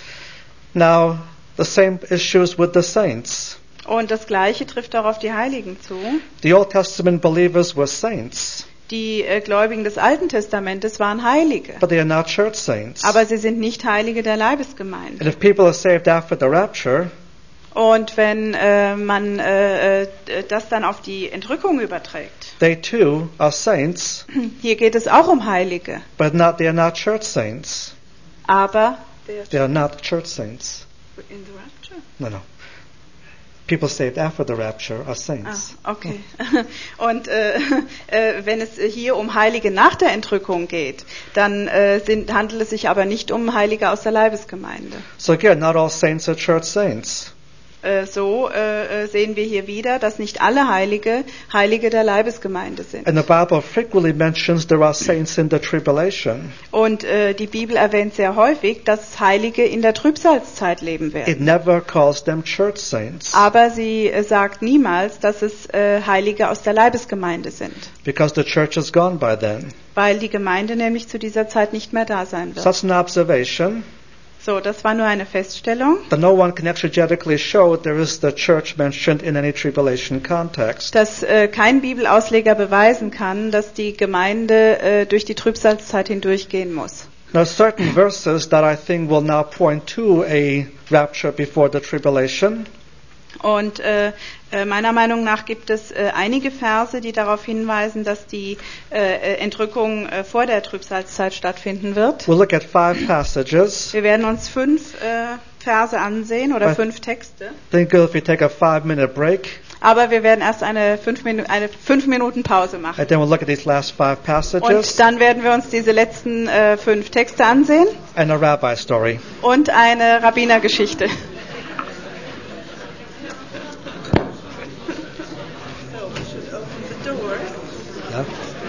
S3: Now, the same issues with the saints.
S4: Und das Gleiche trifft auch auf die Heiligen zu.
S3: The Old Testament believers were saints,
S4: Die äh, Gläubigen des Alten Testamentes waren Heilige.
S3: but they are not church saints.
S4: Aber sie sind nicht Heilige der Leibesgemeinde.
S3: And if people are saved after the rapture,
S4: Und wenn äh, man äh, äh, das dann auf die Entrückung überträgt,
S3: they too are saints,
S4: hier geht es auch um Heilige,
S3: but not they are not church saints.
S4: aber
S3: They are not church saints.
S4: in the rapture?
S3: No, no. People saved after the rapture are saints.
S4: Ah, okay. Und äh, äh, wenn es hier um Heilige nach der Entrückung geht, dann äh, sind, handelt es sich aber nicht um Heilige aus der Leibesgemeinde.
S3: So again, not all saints are church saints.
S4: Äh, so äh, sehen wir hier wieder, dass nicht alle Heilige Heilige der Leibesgemeinde sind.
S3: And the Bible frequently mentions there are saints in the tribulation.
S4: Und äh, die Bibel erwähnt sehr häufig, dass Heilige in der Trübsalzeit leben
S3: It
S4: werden.
S3: never calls them church saints
S4: Aber sie äh, sagt niemals, dass es äh, Heilige aus der Leibesgemeinde sind,
S3: because the church is gone by then.
S4: weil die Gemeinde nämlich zu dieser Zeit nicht mehr da sein
S3: So
S4: wird.
S3: that's an observation
S4: So, das war nur eine Feststellung,
S3: that no one can exegetically show there is the church mentioned in any tribulation context.
S4: dass äh, kein Bibelausleger beweisen kann, dass die Gemeinde äh, durch die Trübsalzeit hindurchgehen muss.
S3: Now, certain verses that I think will now point to a rapture before the tribulation.
S4: Und äh, äh, meiner Meinung nach gibt es äh, einige Verse, die darauf hinweisen, dass die äh, Entrückung äh, vor der Trübsalzeit stattfinden wird.
S3: We'll look at five passages.
S4: Wir werden uns fünf äh, Verse ansehen oder
S3: But-
S4: fünf Texte.
S3: I think if we take a five-minute break,
S4: Aber wir werden erst eine fünf, Minu- eine fünf Minuten Pause machen.
S3: and then we'll look at these last five
S4: Und
S3: passages
S4: dann werden wir uns diese letzten äh, fünf Texte ansehen
S3: and a rabbi story.
S4: und eine Rabbinergeschichte.
S3: Yeah.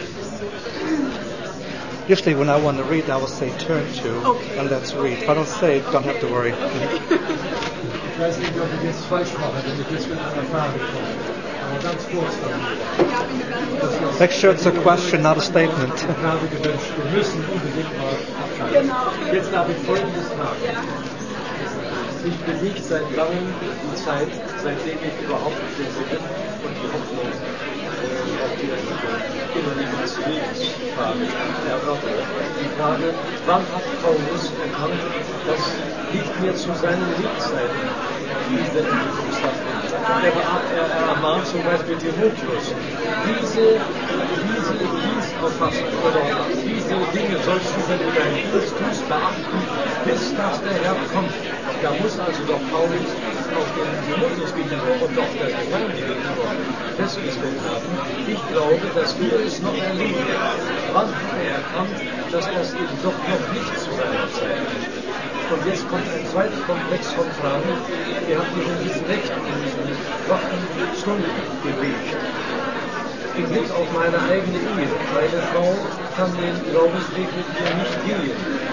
S3: Usually, when I want to read, I will say turn to
S4: Okay.
S3: and let's read. If I don't say it, don't have to worry.
S5: Ich weiß nicht, ob ich jetzt falsch mache, wenn ich jetzt mit einer Frage komme. Aber ganz kurz dann.
S3: Make sure it's a question, not a statement.
S5: Ich habe gewünscht, wir müssen unbedingt mal abschalten. Jetzt darf ich Folgendes fragen. Ich bin nicht seit langem Zeit, seitdem ich überhaupt bin und die Hoffnung auf die Innerlichen des Lebens fragen. Herr Rotter, die Frage, wann hat Paulus erkannt, dass nicht mehr zu seinen Lebzeiten diese Entwicklung stattfindet? Er, er, er ermahnt zum Beispiel Timotheus, diese, diese Dienstauffassung oder diese Dinge sollst du, wenn du deinen Dienst tust, beachten, bis dass der Herr kommt. Da muss also doch Paulus auf den Timotheus gegenüber und auch der Gemeinde gegenüber festgestellt haben. Ich glaube, dass wir es noch erleben. Wann hat er erkannt, dass das eben doch noch nicht zu seiner Zeit ist? Und jetzt kommt ein zweiter Komplex von Fragen, der hat mich in diesen Nächten, in diesen wachen Stunden bewegt. Im Blick auf meine eigene Ehe. Meine Frau kann den Glaubensweg mit mir nicht gehen.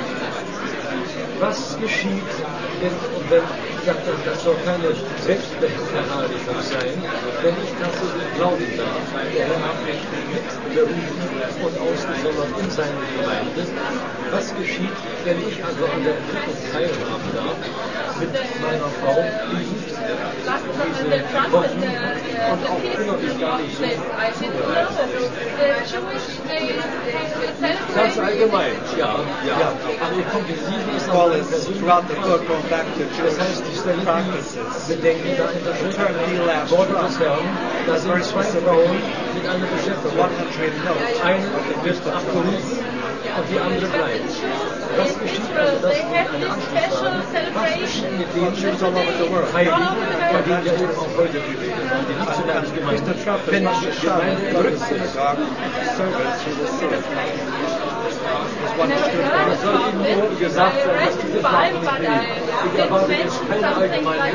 S5: Was geschieht, wenn, und wenn, ich sage, das soll keine Selbstverherrlichung sein, wenn ich tatsächlich glauben darf, der Herr hat mich mitberufen und ausgesondert in seine Gemeinde. Was geschieht, wenn ich also an der Entwicklung teilhaben darf, mit meiner Frau, die diese Wochen und auch innerlich gar nicht so ganz allgemein, ja, ja. Aber die Konklusion ist
S3: Paul is throughout the book going back to
S5: das heißt, die
S3: Jewish
S5: Stelle,
S3: practices.
S5: wir denken da in der Schrift, Worte des Herrn, da sind zwei Frauen mit einer Beschäftigung. Eine wird abgerufen und die andere bleibt. Was geschieht also, das ist eine Anschlussfrage, was geschieht mit denen Heiligen, von denen wir eben auch heute reden, die nicht zu der Gemeinde, wenn die Gemeinde Gottes ist. Es soll Ihnen nur gesagt werden, dass diese Frage nicht will. Ich erwarte jetzt keine allgemeine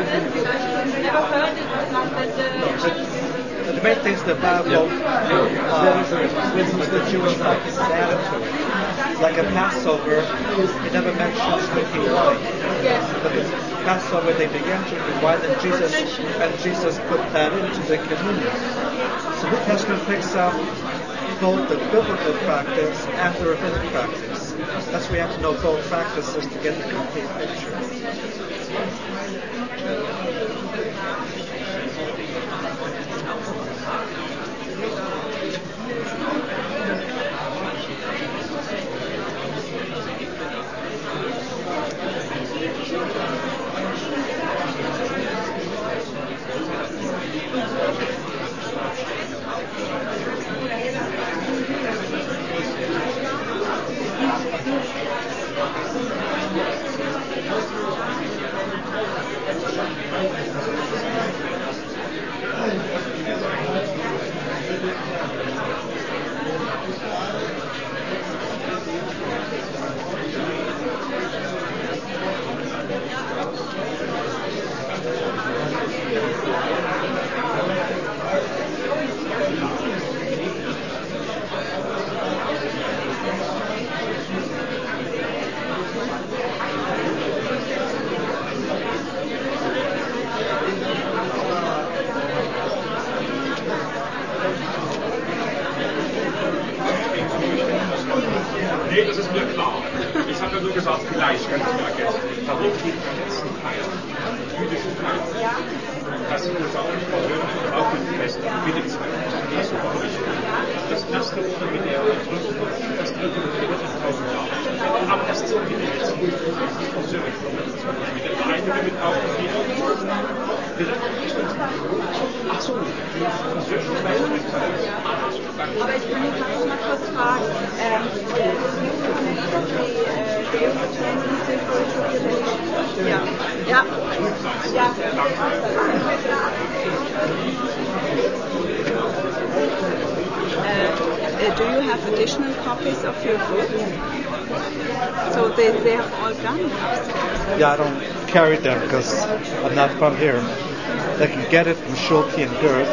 S3: The main thing is the Bible uh, is the Jewish practice attitude. Like a Passover, it never mentions drinking wine. But the Passover they began drinking wine, and Jesus and Jesus put that into the communion. So the Testament picks up both the biblical practice and the rabbinic practice. That's why we have to know both practices to get the complete picture.
S6: Nee, das ist mir klar. Ich habe ja nur gesagt, vielleicht ganz vergessen. Darum geht es letzten Teil, jüdischen Teil. Das ist das auch nicht persönlich, auch mit Fest, mit dem zweiten Jesu war nicht. Das erste Wunder mit der Entrückung, das dritte mit der vierzigtausend Jahre. Aber das ist die letzte Wunder, das ist persönlich. Mit der einen mit auch und wieder. Bitte? Ach so, persönlich weiß ich nicht.
S4: Aber ich kann jetzt noch mal kurz fragen. Ähm, ja, ja, ja. Uh, do you have additional copies of your book? So they, they have all gone.
S3: Yeah, I don't carry them because I'm not from here. They can get it from Schulke and Girth.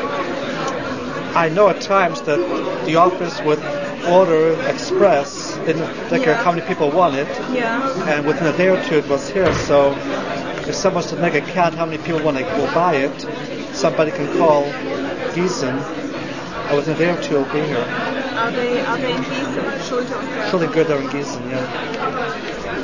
S3: I know at times that the office would order express, didn't think
S4: yeah.
S3: how many people want it,
S4: yeah.
S3: and within a day or two it was here. So if someone wants to make a count how many people want to go buy it, somebody can call Gießen, and within a day or two it'll be here.
S4: Are they are they in Gießen? Schulte und Girth?
S3: Schulte and Girth are in Gießen, yeah.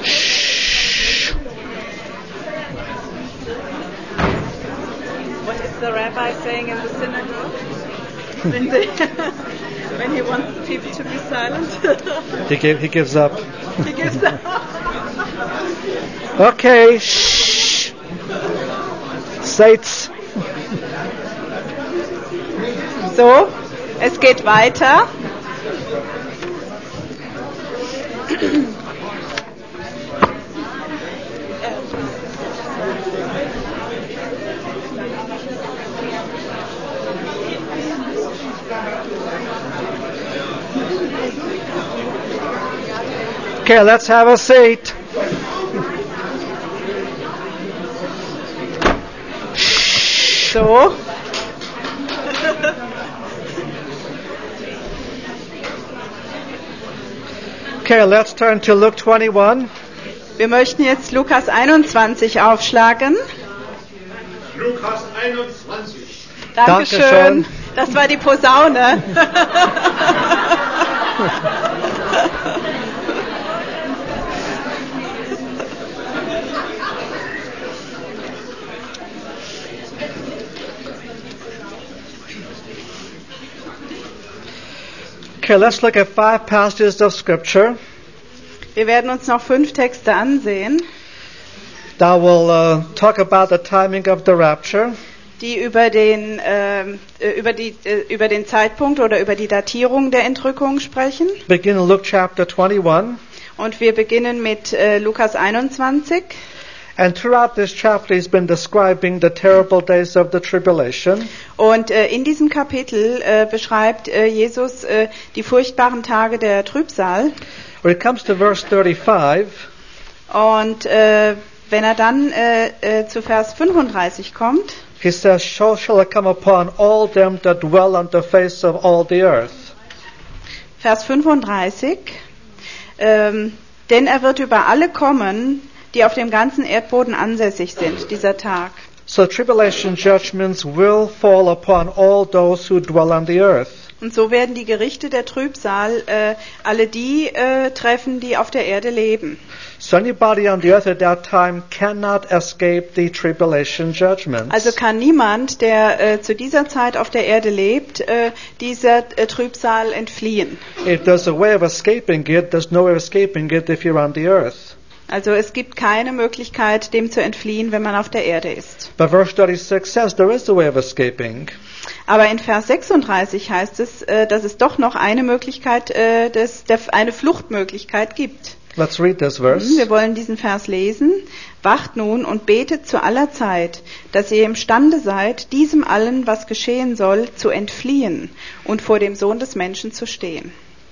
S4: What is the rabbi saying in the synagogue? when, they, when he wants people to be silent.
S3: He, give, he gives up.
S4: He gives up.
S3: Okay, shh. Seid's.
S4: So, es geht weiter.
S3: Okay, let's have a seat.
S4: So.
S3: Okay, let's turn to Luke twenty-one.
S4: Wir möchten jetzt Lukas einundzwanzig aufschlagen.
S6: Lukas einundzwanzig.
S4: Dankeschön.
S3: Dankeschön.
S4: Das war die Posaune.
S3: Okay, let's look at five passages of Scripture
S4: Wir werden uns noch fünf Texte ansehen,
S3: that will uh, talk about the timing of the rapture.
S4: die über den, ähm, äh, über, die, äh, über den Zeitpunkt oder über die Datierung der Entrückung sprechen.
S3: Begin in Luke chapter twenty-one.
S4: Und wir beginnen mit äh, Lukas einundzwanzig.
S3: And throughout this chapter, he's been describing the terrible days of the tribulation.
S4: Und äh, in diesem Kapitel äh, beschreibt äh, Jesus äh, die furchtbaren Tage der Trübsal.
S3: When it comes to verse thirty-five,
S4: Und äh, wenn er dann äh, äh, zu Vers fünfunddreißig kommt,
S3: he says, So shall it come upon all them that dwell on the face of all the earth.
S4: Vers fünfunddreißig, ähm, denn er wird über alle kommen, die auf dem ganzen Erdboden ansässig sind, dieser Tag.
S3: So tribulation judgments will fall upon all those who dwell on the earth.
S4: Und so werden die Gerichte der Trübsal äh, alle die äh, treffen, die auf der Erde leben.
S3: So anybody on the earth at that time cannot escape the tribulation judgments.
S4: Also kann niemand, der äh, zu dieser Zeit auf der Erde lebt, äh, dieser äh, Trübsal entfliehen.
S3: If there's a way of escaping it, there's no way of escaping it if you're on the earth.
S4: Also es gibt keine Möglichkeit, dem zu entfliehen, wenn man auf der Erde ist.
S3: But verse thirty-six says there is a way of escaping.
S4: Aber in Vers sechsunddreißig heißt es, äh, dass es doch noch eine Möglichkeit, äh, des, der, eine Fluchtmöglichkeit gibt.
S3: Let's read this verse.
S4: Wir wollen diesen Vers lesen. Wacht nun und betet zu aller Zeit, dass ihr imstande seid, diesem allen, was geschehen soll, zu entfliehen und vor dem Sohn des Menschen zu stehen.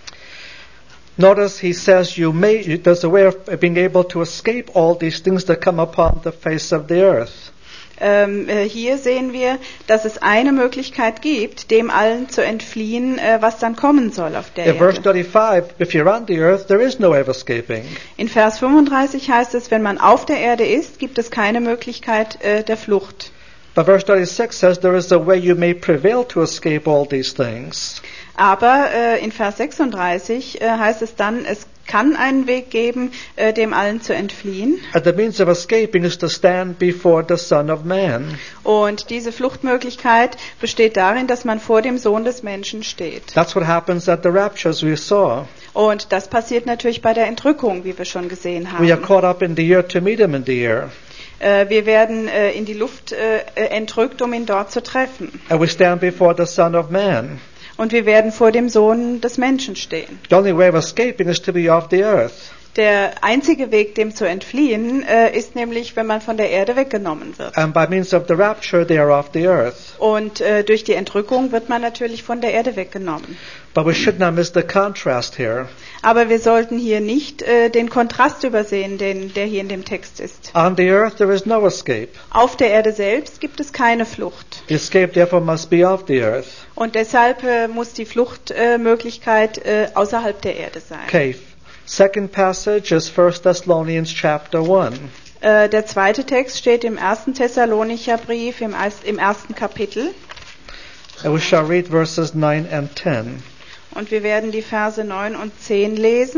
S3: Notice he says you may, there's a way of being able to escape all these things that come upon the face of the earth.
S4: Ähm, äh, hier sehen wir, dass es eine Möglichkeit gibt, dem allen zu entfliehen, äh, was dann kommen soll auf der
S3: In verse
S4: Erde.
S3: thirty-five, if you're on the earth, there is no way of escaping.
S4: In Vers fünfunddreißig heißt es, wenn man auf der Erde ist, gibt es keine Möglichkeit äh, der Flucht.
S3: But verse thirty-six says there is a way you may prevail to escape all these things.
S4: Aber äh, in Vers sechsunddreißig äh, heißt es dann, es kann einen Weg geben, äh, dem allen zu entfliehen.
S3: And the means of escaping is to stand before the Son of Man.
S4: Und diese Fluchtmöglichkeit besteht darin, dass man vor dem Sohn des Menschen steht.
S3: That's what happens at the rapture, as we saw.
S4: Und das passiert natürlich bei der Entrückung, wie wir schon gesehen
S3: We are
S4: haben.
S3: caught up in the air to meet him in the air.
S4: Äh, wir werden äh, in die Luft äh, äh, entrückt, um ihn dort zu treffen.
S3: And we stand before the Son of Man.
S4: Und wir werden vor dem Sohn des Menschen stehen.
S3: The only way of escaping is to be off the earth.
S4: Der einzige Weg, dem zu entfliehen, äh, ist nämlich, wenn man von der Erde weggenommen wird.
S3: And by means of the rapture, they are off the earth.
S4: Und äh, durch die Entrückung wird man natürlich von der Erde weggenommen.
S3: But we should not miss the contrast here.
S4: Aber wir sollten hier nicht äh, den Kontrast übersehen, den, der hier in dem Text ist.
S3: On the earth, there is no escape.
S4: Auf der Erde selbst gibt es keine Flucht.
S3: The escape, therefore, must be off the earth.
S4: Und deshalb äh, muss die Fluchtmöglichkeit äh, außerhalb der Erde sein.
S3: Okay. Second passage is First Thessalonians chapter one.
S4: Äh, der zweite Text steht im ersten Thessalonicher Brief im, im ersten Kapitel.
S3: And we shall read verses nine and ten.
S4: Und wir werden die Verse neun und zehn lesen.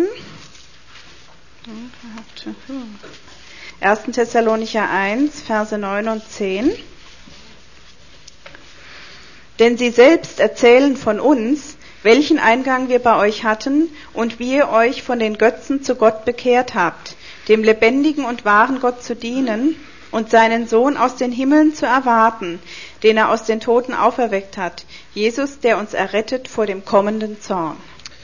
S4: ersten Thessalonicher eins, Verse neun und zehn. Denn sie selbst erzählen von uns, welchen Eingang wir bei euch hatten und wie ihr euch von den Götzen zu Gott bekehrt habt, dem lebendigen und wahren Gott zu dienen und seinen Sohn aus den Himmeln zu erwarten, den er aus den Toten auferweckt hat, Jesus, der uns errettet vor dem kommenden Zorn.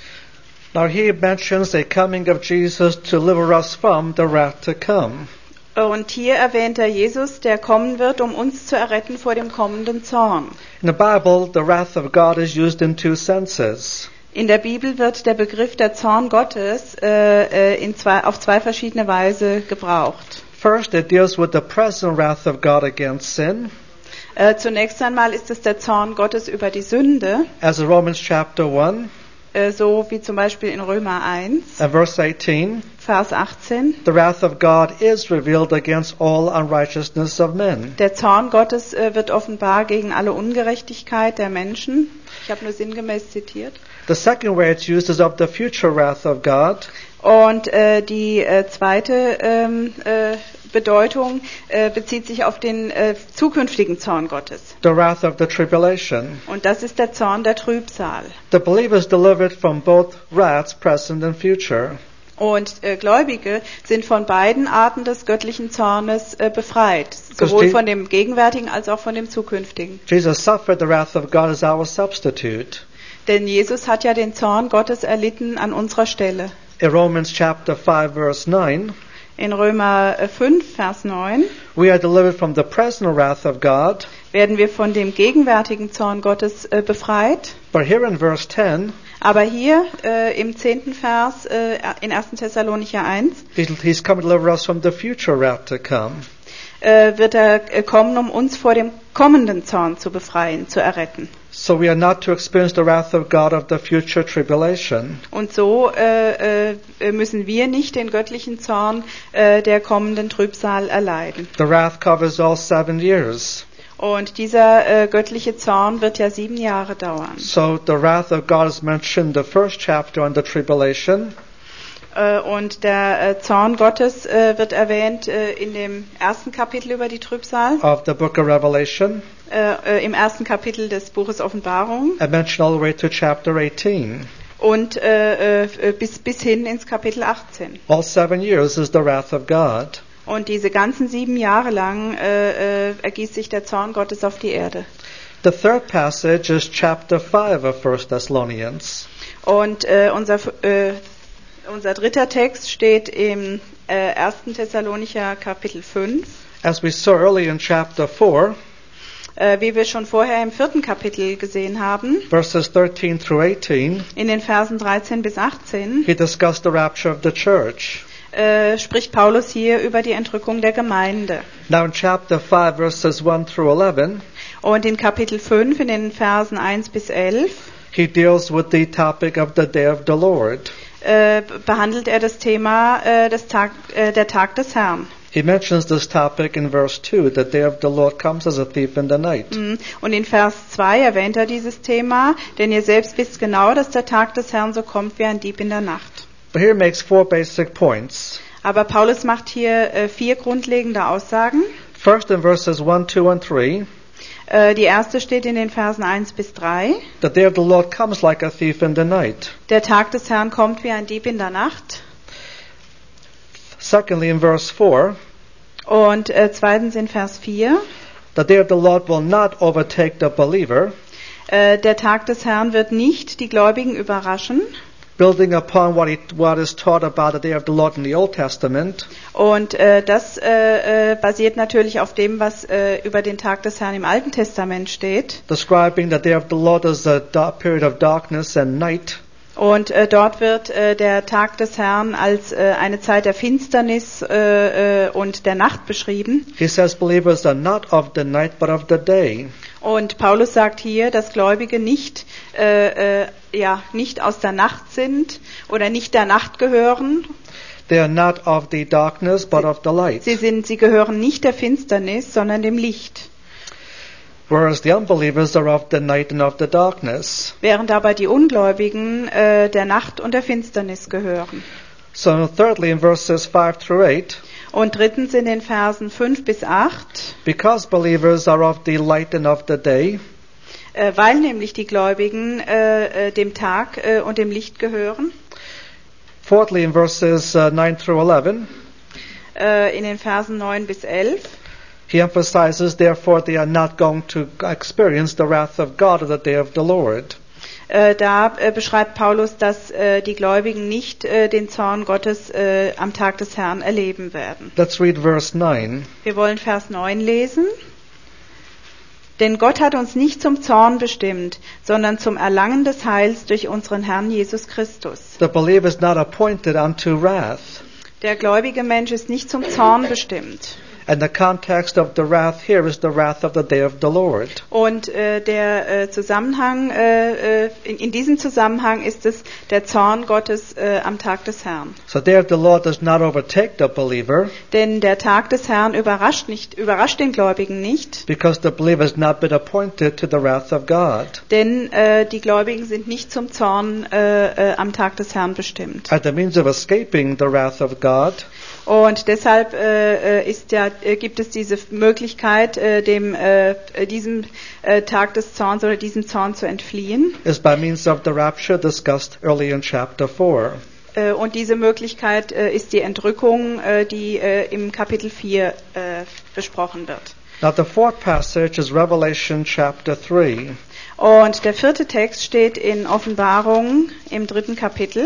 S3: Now he mentions the coming of Jesus to deliver us from the wrath to come.
S4: Und hier erwähnt er Jesus, der kommen wird, um uns zu erretten vor dem kommenden Zorn.
S3: In the Bible, the wrath of God is used in two senses.
S4: In der Bibel wird der Begriff der Zorn Gottes äh, in zwei, auf zwei verschiedene Weise gebraucht.
S3: First, it deals with the present wrath of God against sin,
S4: Äh, zunächst einmal ist es der Zorn Gottes über die Sünde,
S3: as in Romans chapter one
S4: äh, so wie zum Beispiel in Römer eins,
S3: and verse eighteen.
S4: Vers achtzehn.
S3: The wrath of God is revealed against all unrighteousness of men.
S4: Der Zorn Gottes äh, wird offenbar gegen alle Ungerechtigkeit der Menschen. Ich habe nur sinngemäß zitiert.
S3: The second way it's used is of the future wrath of God,
S4: Und äh, die äh, zweite ähm, äh, Bedeutung äh, bezieht sich auf den äh, zukünftigen Zorn Gottes.
S3: the wrath of the tribulation.
S4: Und das ist der Zorn der Trübsal.
S3: The believer is delivered from both wraths, present and future.
S4: Und äh, Gläubige sind von beiden Arten des göttlichen Zornes äh, befreit,
S3: Because
S4: sowohl
S3: Je-
S4: von dem gegenwärtigen als auch von dem zukünftigen.
S3: Jesus suffered the wrath of God as our substitute.
S4: Denn Jesus hat ja den Zorn Gottes erlitten an unserer Stelle.
S3: In Romans chapter five verse nine,
S4: In Römer äh, fünf, Vers neun,
S3: we are delivered from the present wrath of God.
S4: werden wir von dem gegenwärtigen Zorn Gottes äh, befreit.
S3: But here in verse ten,
S4: Aber hier äh, im zehnten Vers äh, in ersten Thessalonicher eins
S3: he's, he's come to deliver us from the future wrath to come.
S4: äh, wird er äh, kommen, um uns vor dem kommenden Zorn zu befreien, zu erretten.
S3: So we are not to experience the wrath of God of the future tribulation.
S4: Und so äh, äh, müssen wir nicht den göttlichen Zorn äh, der kommenden Trübsal erleiden.
S3: The wrath covers all seven years.
S4: Und dieser äh, göttliche Zorn wird ja sieben Jahre dauern.
S3: So the wrath of God is mentioned in the first chapter on the tribulation.
S4: Äh, und der äh, Zorn Gottes äh, wird erwähnt äh, in dem ersten Kapitel über die Trübsal,
S3: of the book of Revelation,
S4: äh, äh, im ersten Kapitel des Buches Offenbarung
S3: and mentioned all the way to chapter eighteen.
S4: und äh, äh, bis, bis hin ins Kapitel achtzehn.
S3: All seven years is the wrath of God.
S4: Und diese ganzen sieben Jahre lang äh, äh, ergießt sich der Zorn Gottes auf die Erde.
S3: The third passage is chapter five of First Thessalonians.
S4: Und äh, unser, äh, unser dritter Text steht im äh, ersten Thessalonicher Kapitel fünf.
S3: As we saw earlier in chapter four,
S4: Äh, wie wir schon vorher im vierten Kapitel gesehen haben,
S3: verses thirteen through eighteen,
S4: in den Versen dreizehn bis achtzehn,
S3: he discussed the rapture of the church.
S4: äh, spricht Paulus hier über die Entrückung der Gemeinde.
S3: Now in chapter five, verses one through eleven,
S4: Und in Kapitel fünf, in den Versen eins bis elf,
S3: he deals with the topic of the day of the Lord.
S4: äh, behandelt er das Thema äh, des Tag, äh, der Tag des Herrn.
S3: He mentions this topic in verse two, the day of the Lord comes as a thief in the night.
S4: Mhm. Und in Vers zwei erwähnt er dieses Thema, denn ihr selbst wisst genau, dass der Tag des Herrn so kommt wie ein Dieb in der Nacht.
S3: But here he makes four basic points.
S4: Aber Paulus macht hier äh, vier grundlegende Aussagen.
S3: First in verses one, two, and three,
S4: Äh, die erste steht in den Versen eins bis drei.
S3: the day of the Lord comes like a thief in the night.
S4: Der Tag des Herrn kommt wie ein Dieb in der Nacht.
S3: Secondly, in verse four,
S4: Und äh, zweitens in Vers vier.
S3: the day of the Lord will not overtake the believer,
S4: Äh, der Tag des Herrn wird nicht die Gläubigen überraschen.
S3: building upon what, he, what is taught about the day of the Lord in the Old Testament.
S4: Und äh, das äh, äh, basiert natürlich auf dem, was äh, über den Tag des Herrn im Alten Testament steht.
S3: Describing the day of the Lord as a dark period of darkness and night.
S4: Und äh, dort wird äh, der Tag des Herrn als äh, eine Zeit der Finsternis äh, äh, und der Nacht beschrieben.
S3: He says believers are not of the night but of the day.
S4: Und Paulus sagt hier, dass Gläubige nicht, äh, äh, ja, nicht aus der Nacht sind oder nicht der Nacht gehören.
S3: They are not of the darkness but of the light.
S4: Sie sind, sie gehören nicht der Finsternis, sondern dem Licht.
S3: Whereas the unbelievers are of the night and of the darkness.
S4: Während aber die Ungläubigen äh, der Nacht und der Finsternis gehören.
S3: So thirdly, in verses five through eight,
S4: Und drittens in den Versen fünf bis acht,
S3: because believers are of the light and of the day,
S4: äh, weil nämlich die Gläubigen äh, äh, dem Tag äh, und dem Licht gehören.
S3: Fourthly, in verses uh, nine through eleven,
S4: Äh, in den Versen neun bis elf.
S3: he emphasizes, therefore, they are not going to experience the wrath of God at the day of the Lord.
S4: Äh, da äh, beschreibt Paulus, dass äh, die Gläubigen nicht äh, den Zorn Gottes äh, am Tag des Herrn erleben werden.
S3: Let's read verse nine.
S4: Wir wollen Vers neun lesen. Denn Gott hat uns nicht zum Zorn bestimmt, sondern zum Erlangen des Heils durch unseren Herrn Jesus Christus.
S3: The believer is not appointed unto wrath.
S4: Der gläubige Mensch ist nicht zum Zorn bestimmt.
S3: And the context of the wrath here is the wrath of the day of the Lord.
S4: Und äh, der äh, Zusammenhang, äh, in, in diesem Zusammenhang ist es der Zorn Gottes äh, am Tag des Herrn.
S3: So the day of the Lord does not overtake the believer,
S4: Denn der Tag des Herrn überrascht nicht, überrascht den Gläubigen nicht,
S3: because the believer has not been appointed to the wrath of God.
S4: denn äh, die Gläubigen sind nicht zum Zorn äh, äh, am Tag des Herrn bestimmt.
S3: As the means of escaping the wrath of God,
S4: Und deshalb äh, ist ja, äh, gibt es diese Möglichkeit, äh, dem äh, diesem äh, Tag des Zorns oder diesem Zorn zu entfliehen.
S3: is by means of the rapture discussed early in chapter four.
S4: Äh, und diese Möglichkeit äh, ist die Entrückung, äh, die äh, im Kapitel vier äh, besprochen wird.
S3: Now the fourth passage is Revelation chapter three.
S4: Und der vierte Text steht in Offenbarung im dritten Kapitel.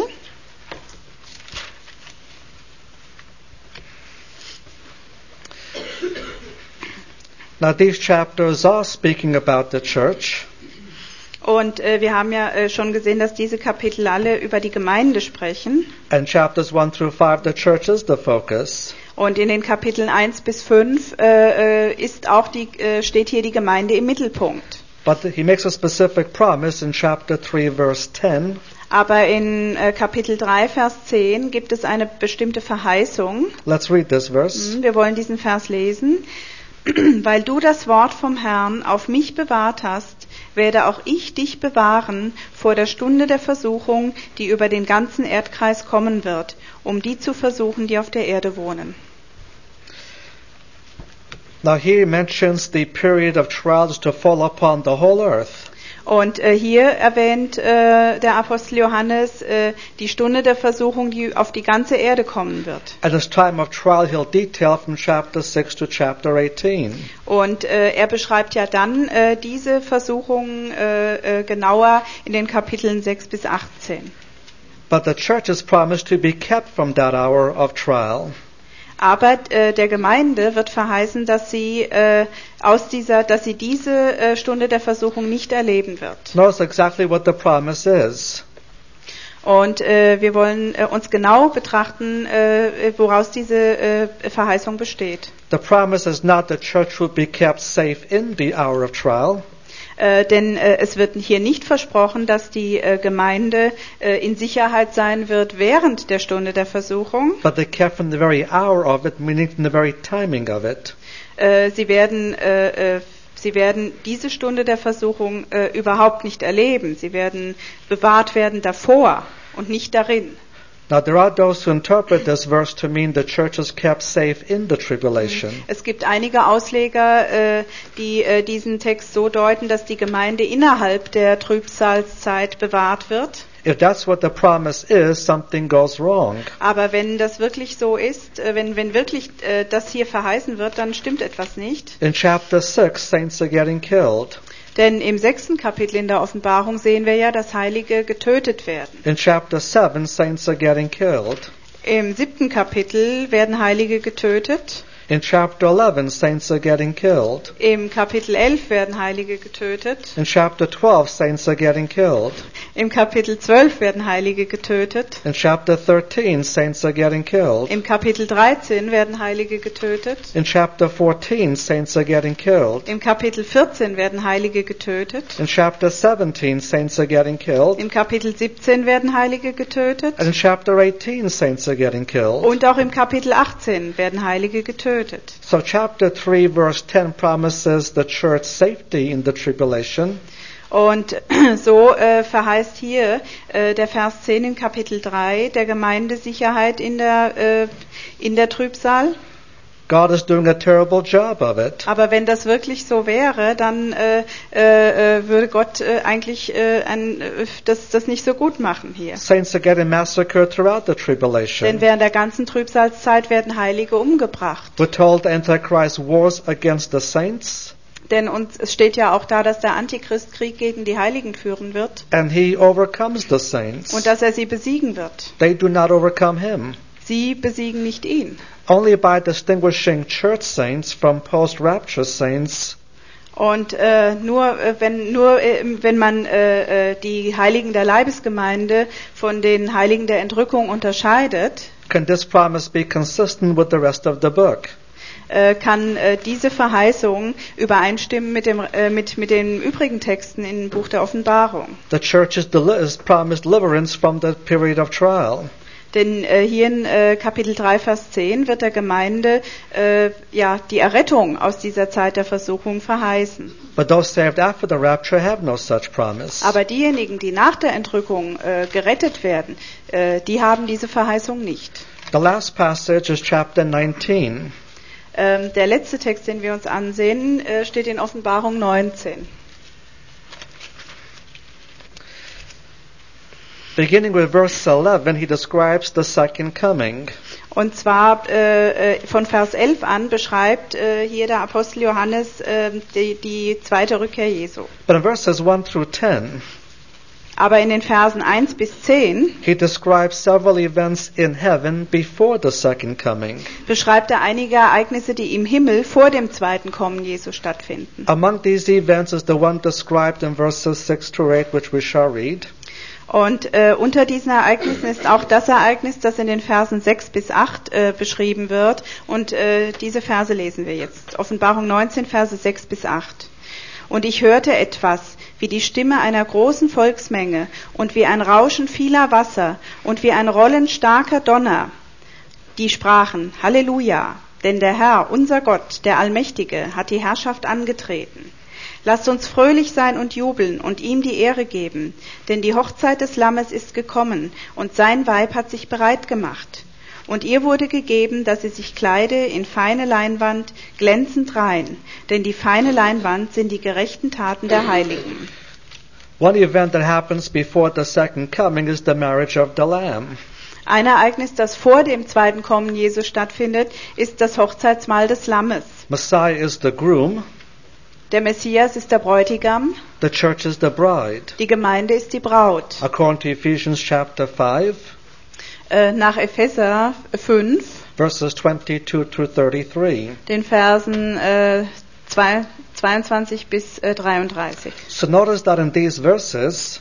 S3: Now these chapters are speaking about the church,
S4: Und äh, wir haben ja äh, schon gesehen, dass diese Kapitel alle über die Gemeinde sprechen.
S3: and chapters one through five, the church is the focus.
S4: Und in den Kapiteln eins bis fünf äh, äh, ist auch die, äh, steht hier die Gemeinde im Mittelpunkt.
S3: But he makes a specific promise in chapter three, verse ten,
S4: Aber in äh, Kapitel drei, Vers zehn gibt es eine bestimmte Verheißung.
S3: let's read this verse.
S4: Hm, Wir wollen diesen Vers lesen. Weil du das Wort vom Herrn auf mich bewahrt hast, werde auch ich dich bewahren vor der Stunde der Versuchung, die über den ganzen Erdkreis kommen wird, um die zu versuchen, die auf der Erde wohnen.
S3: Now here he mentions the period of trials to fall upon the whole earth.
S4: Und äh, hier erwähnt äh, der Apostel Johannes äh, die Stunde der Versuchung, die auf die ganze Erde kommen wird.
S3: At his time of trial, he'll detail from chapter six to chapter eighteen.
S4: Und äh, er beschreibt ja dann äh, diese Versuchungen äh, äh, genauer in den Kapiteln sechs bis achtzehn.
S3: But the church is promised to be kept from that hour of trial.
S4: Aber äh, der Gemeinde wird verheißen, dass sie äh, aus dieser, dass sie diese äh, Stunde der Versuchung nicht erleben wird.
S3: Notice exactly what the promise is.
S4: Und äh, wir wollen äh, uns genau betrachten, äh, woraus diese äh, Verheißung besteht.
S3: The promise is not the church will be kept safe in the hour of trial.
S4: Äh, denn äh, es wird hier nicht versprochen, dass die äh, Gemeinde äh, in Sicherheit sein wird während der Stunde der Versuchung.
S3: But they kept from the very hour of it, meaning from the very timing of it.
S4: Äh, sie werden äh, äh, Sie werden diese Stunde der Versuchung äh, überhaupt nicht erleben. Sie werden bewahrt werden davor und nicht darin.
S3: Now there are those who interpret this verse to mean the church is kept safe in the tribulation.
S4: Es gibt einige Ausleger, äh, die äh, diesen Text so deuten, dass die Gemeinde innerhalb der Trübsalzeit bewahrt wird.
S3: If that's what the promise is, something goes wrong.
S4: Aber wenn das wirklich so ist, äh, wenn, wenn wirklich äh, das hier verheißen wird, dann stimmt etwas nicht.
S3: In chapter six, saints are getting killed.
S4: Denn im sechsten Kapitel in der Offenbarung sehen wir ja, dass Heilige getötet werden.
S3: In chapter seven, saints are getting killed.
S4: Im siebten Kapitel werden Heilige getötet.
S3: In chapter eleven, saints are getting killed.
S4: Im Kapitel elf werden Heilige getötet.
S3: In chapter twelve, saints are getting killed.
S4: Im Kapitel zwölf werden Heilige getötet.
S3: In chapter thirteen, saints are getting killed.
S4: Im Kapitel dreizehn werden Heilige getötet.
S3: In chapter fourteen, saints are getting killed.
S4: Im Kapitel vierzehn werden Heilige getötet.
S3: In chapter seventeen, saints are getting killed.
S4: Im Kapitel siebzehn werden Heilige getötet.
S3: And in chapter eighteen, saints are getting killed.
S4: Und auch im Kapitel achtzehn werden Heilige getötet.
S3: So chapter three, verse ten promises the church safety in the tribulation.
S4: Und so äh, verheißt hier äh, der Vers zehn in Kapitel drei der Gemeinde Sicherheit in der, äh, in der Trübsal.
S3: God is doing a terrible job of it.
S4: Aber wenn das wirklich so wäre, dann äh, äh, würde Gott äh, eigentlich äh, ein, äh, das, das nicht so gut machen hier.
S3: Saints are getting massacred throughout the
S4: Denn
S3: tribulation.
S4: während der ganzen Trübsalzeit werden Heilige umgebracht.
S3: We're told the Antichrist wars against the saints,
S4: Denn uns, es steht ja auch da, dass der Antichrist Krieg gegen die Heiligen führen wird
S3: and he overcomes the saints.
S4: und dass er sie besiegen wird.
S3: They do not overcome him.
S4: Sie besiegen nicht ihn.
S3: Only by distinguishing church saints from post-rapture saints
S4: Und äh, nur äh, wenn nur äh, wenn man äh, äh, die Heiligen der Leibesgemeinde von den Heiligen der Entrückung unterscheidet,
S3: can this promise be consistent with the rest of the book.
S4: äh, kann äh, diese Verheißung übereinstimmen mit dem äh, mit mit den übrigen Texten im Buch der Offenbarung.
S3: The church is, deli- is promised deliverance from the period of trial.
S4: Denn äh, hier in äh, Kapitel drei, Vers zehn wird der Gemeinde äh, ja die Errettung aus dieser Zeit der Versuchung verheißen.
S3: But those saved after the rapture have no such promise.
S4: Aber diejenigen, die nach der Entrückung äh, gerettet werden, äh, die haben diese Verheißung nicht.
S3: The last passage is chapter nineteen.
S4: Ähm, der letzte Text, den wir uns ansehen, äh, steht in Offenbarung neunzehn.
S3: Beginning with verse eleven, he describes the second coming.
S4: Und zwar äh, äh, von Vers elf an beschreibt äh, hier der Apostel Johannes äh, die, die zweite Rückkehr Jesu.
S3: But in verses one through ten,
S4: Aber in den Versen eins bis zehn
S3: he describes several events in heaven before the second coming.
S4: beschreibt er einige Ereignisse, die im Himmel vor dem zweiten Kommen Jesu stattfinden.
S3: Among these events is the one described in verses six to eight, which we shall read.
S4: Und äh, unter diesen Ereignissen ist auch das Ereignis, das in den Versen sechs bis acht äh, beschrieben wird. Und äh, diese Verse lesen wir jetzt. Offenbarung neunzehn, Verse sechs bis acht. Und ich hörte etwas, wie die Stimme einer großen Volksmenge und wie ein Rauschen vieler Wasser und wie ein Rollen starker Donner. Die sprachen, Halleluja, denn der Herr, unser Gott, der Allmächtige, hat die Herrschaft angetreten. Lasst uns fröhlich sein und jubeln und ihm die Ehre geben, denn die Hochzeit des Lammes ist gekommen und sein Weib hat sich bereit gemacht. Und ihr wurde gegeben, dass sie sich kleide in feine Leinwand, glänzend rein, denn die feine Leinwand sind die gerechten Taten der Heiligen.
S3: One event that happens before the second coming is the marriage of the Lamb.
S4: Ein Ereignis, das vor dem zweiten Kommen Jesu stattfindet, ist das Hochzeitsmahl des Lammes.
S3: Messiah is the groom,
S4: Der Messias ist der Bräutigam,
S3: the church is the bride.
S4: die Gemeinde ist die Braut.
S3: According to Ephesians chapter five,
S4: Äh, nach Epheser fünf,
S3: verses twenty-two through thirty-three.
S4: den Versen äh, zwei, zweiundzwanzig bis äh, dreiunddreißig.
S3: So notice that in these verses,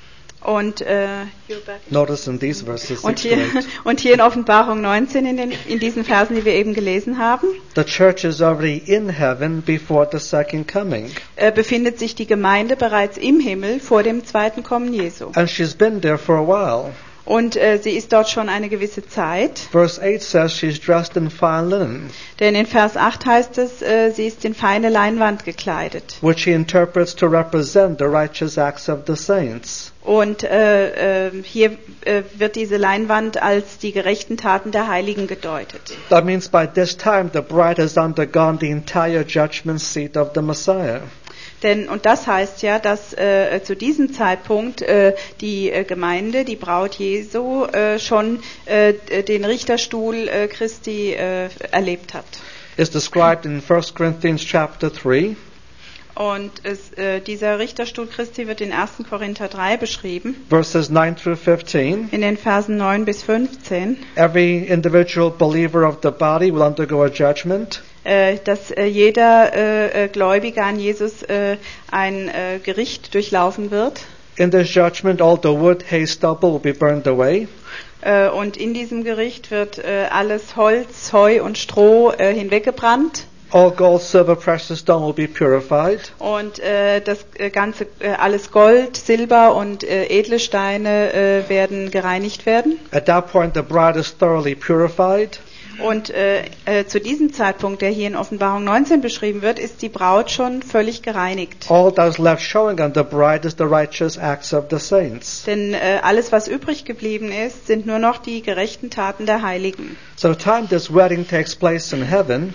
S4: Und, äh,
S3: notice in these verses,
S4: und,
S3: six
S4: hier,
S3: to eight,
S4: und hier in Offenbarung neunzehn, in, den, in diesen Versen, die wir eben gelesen haben,
S3: the church is already in heaven before the second coming.
S4: äh, befindet sich die Gemeinde bereits im Himmel vor dem zweiten Kommen Jesu.
S3: And she's been there for a while.
S4: Und äh, sie ist dort schon eine gewisse Zeit.
S3: Verse eight says she's dressed in fine linen,
S4: Denn in Vers acht heißt es, äh, sie ist in feine Leinwand gekleidet.
S3: which he interprets to represent the righteous acts of the saints.
S4: Und äh, äh, hier äh, wird diese Leinwand als die gerechten Taten der Heiligen gedeutet.
S3: That means by this time the bride has undergone the entire judgment seat of the Messiah.
S4: Denn, und das heißt ja, dass äh, zu diesem Zeitpunkt äh, die äh, Gemeinde, die Braut Jesu, äh, schon äh, den Richterstuhl äh, Christi äh, erlebt hat.
S3: It's described in First Corinthians chapter three.
S4: Und es, äh, dieser Richterstuhl Christi wird in ersten Korinther drei beschrieben,
S3: Verses nine through fifteen.
S4: in den Versen neun bis fünfzehn,
S3: Every individual believer of the body will undergo a judgment.
S4: äh, dass äh, jeder äh, äh, Gläubige an Jesus äh, ein äh, Gericht durchlaufen wird.
S3: In this judgment, all the wood, hay, stubble will be burned away.
S4: Äh, und in diesem Gericht wird äh, alles Holz, Heu und Stroh äh, hinweggebrannt.
S3: All gold, silver, precious stone will be purified.
S4: Und äh, das äh, ganze, äh, alles Gold, Silber und äh, edle Steine äh, werden gereinigt werden.
S3: At that point, the bride is thoroughly purified.
S4: Und äh, äh, zu diesem Zeitpunkt, der hier in Offenbarung neunzehn beschrieben wird, ist die Braut schon völlig gereinigt.
S3: All that is left showing on the bride is the righteous acts of the saints.
S4: Denn äh, alles, was übrig geblieben ist, sind nur noch die gerechten Taten der Heiligen.
S3: So the time this wedding takes place in heaven,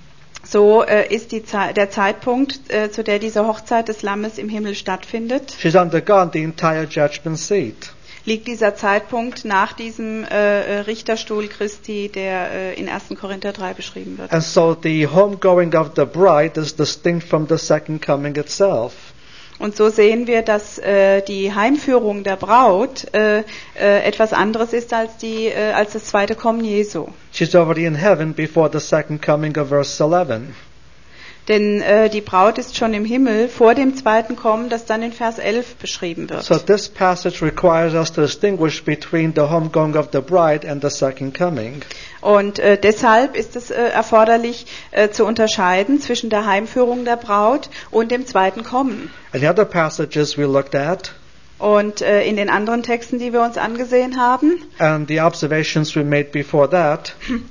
S4: So äh, ist die Ze- der Zeitpunkt, äh, zu der diese Hochzeit des Lammes im Himmel stattfindet,
S3: she's undergone the entire judgment seat.
S4: liegt dieser Zeitpunkt nach diesem äh, Richterstuhl Christi, der äh, in ersten Korinther drei beschrieben wird.
S3: And so the homegoing of the bride is distinct from the second coming itself.
S4: Und so sehen wir, dass äh, die Heimführung der Braut äh, äh, etwas anderes ist als die äh, als das zweite Kommen Jesu.
S3: She's already in heaven before the second coming of verse eleven.
S4: Denn äh, die Braut ist schon im Himmel vor dem zweiten Kommen, das dann in Vers elf beschrieben wird.
S3: So this passage requires us to distinguish between the homegoing of the bride and the second coming.
S4: Und äh, deshalb ist es äh, erforderlich äh, zu unterscheiden zwischen der Heimführung der Braut und dem zweiten Kommen.
S3: And the other passages we looked at
S4: Und äh, in den anderen Texten, die wir uns angesehen haben,
S3: and the observations we made before that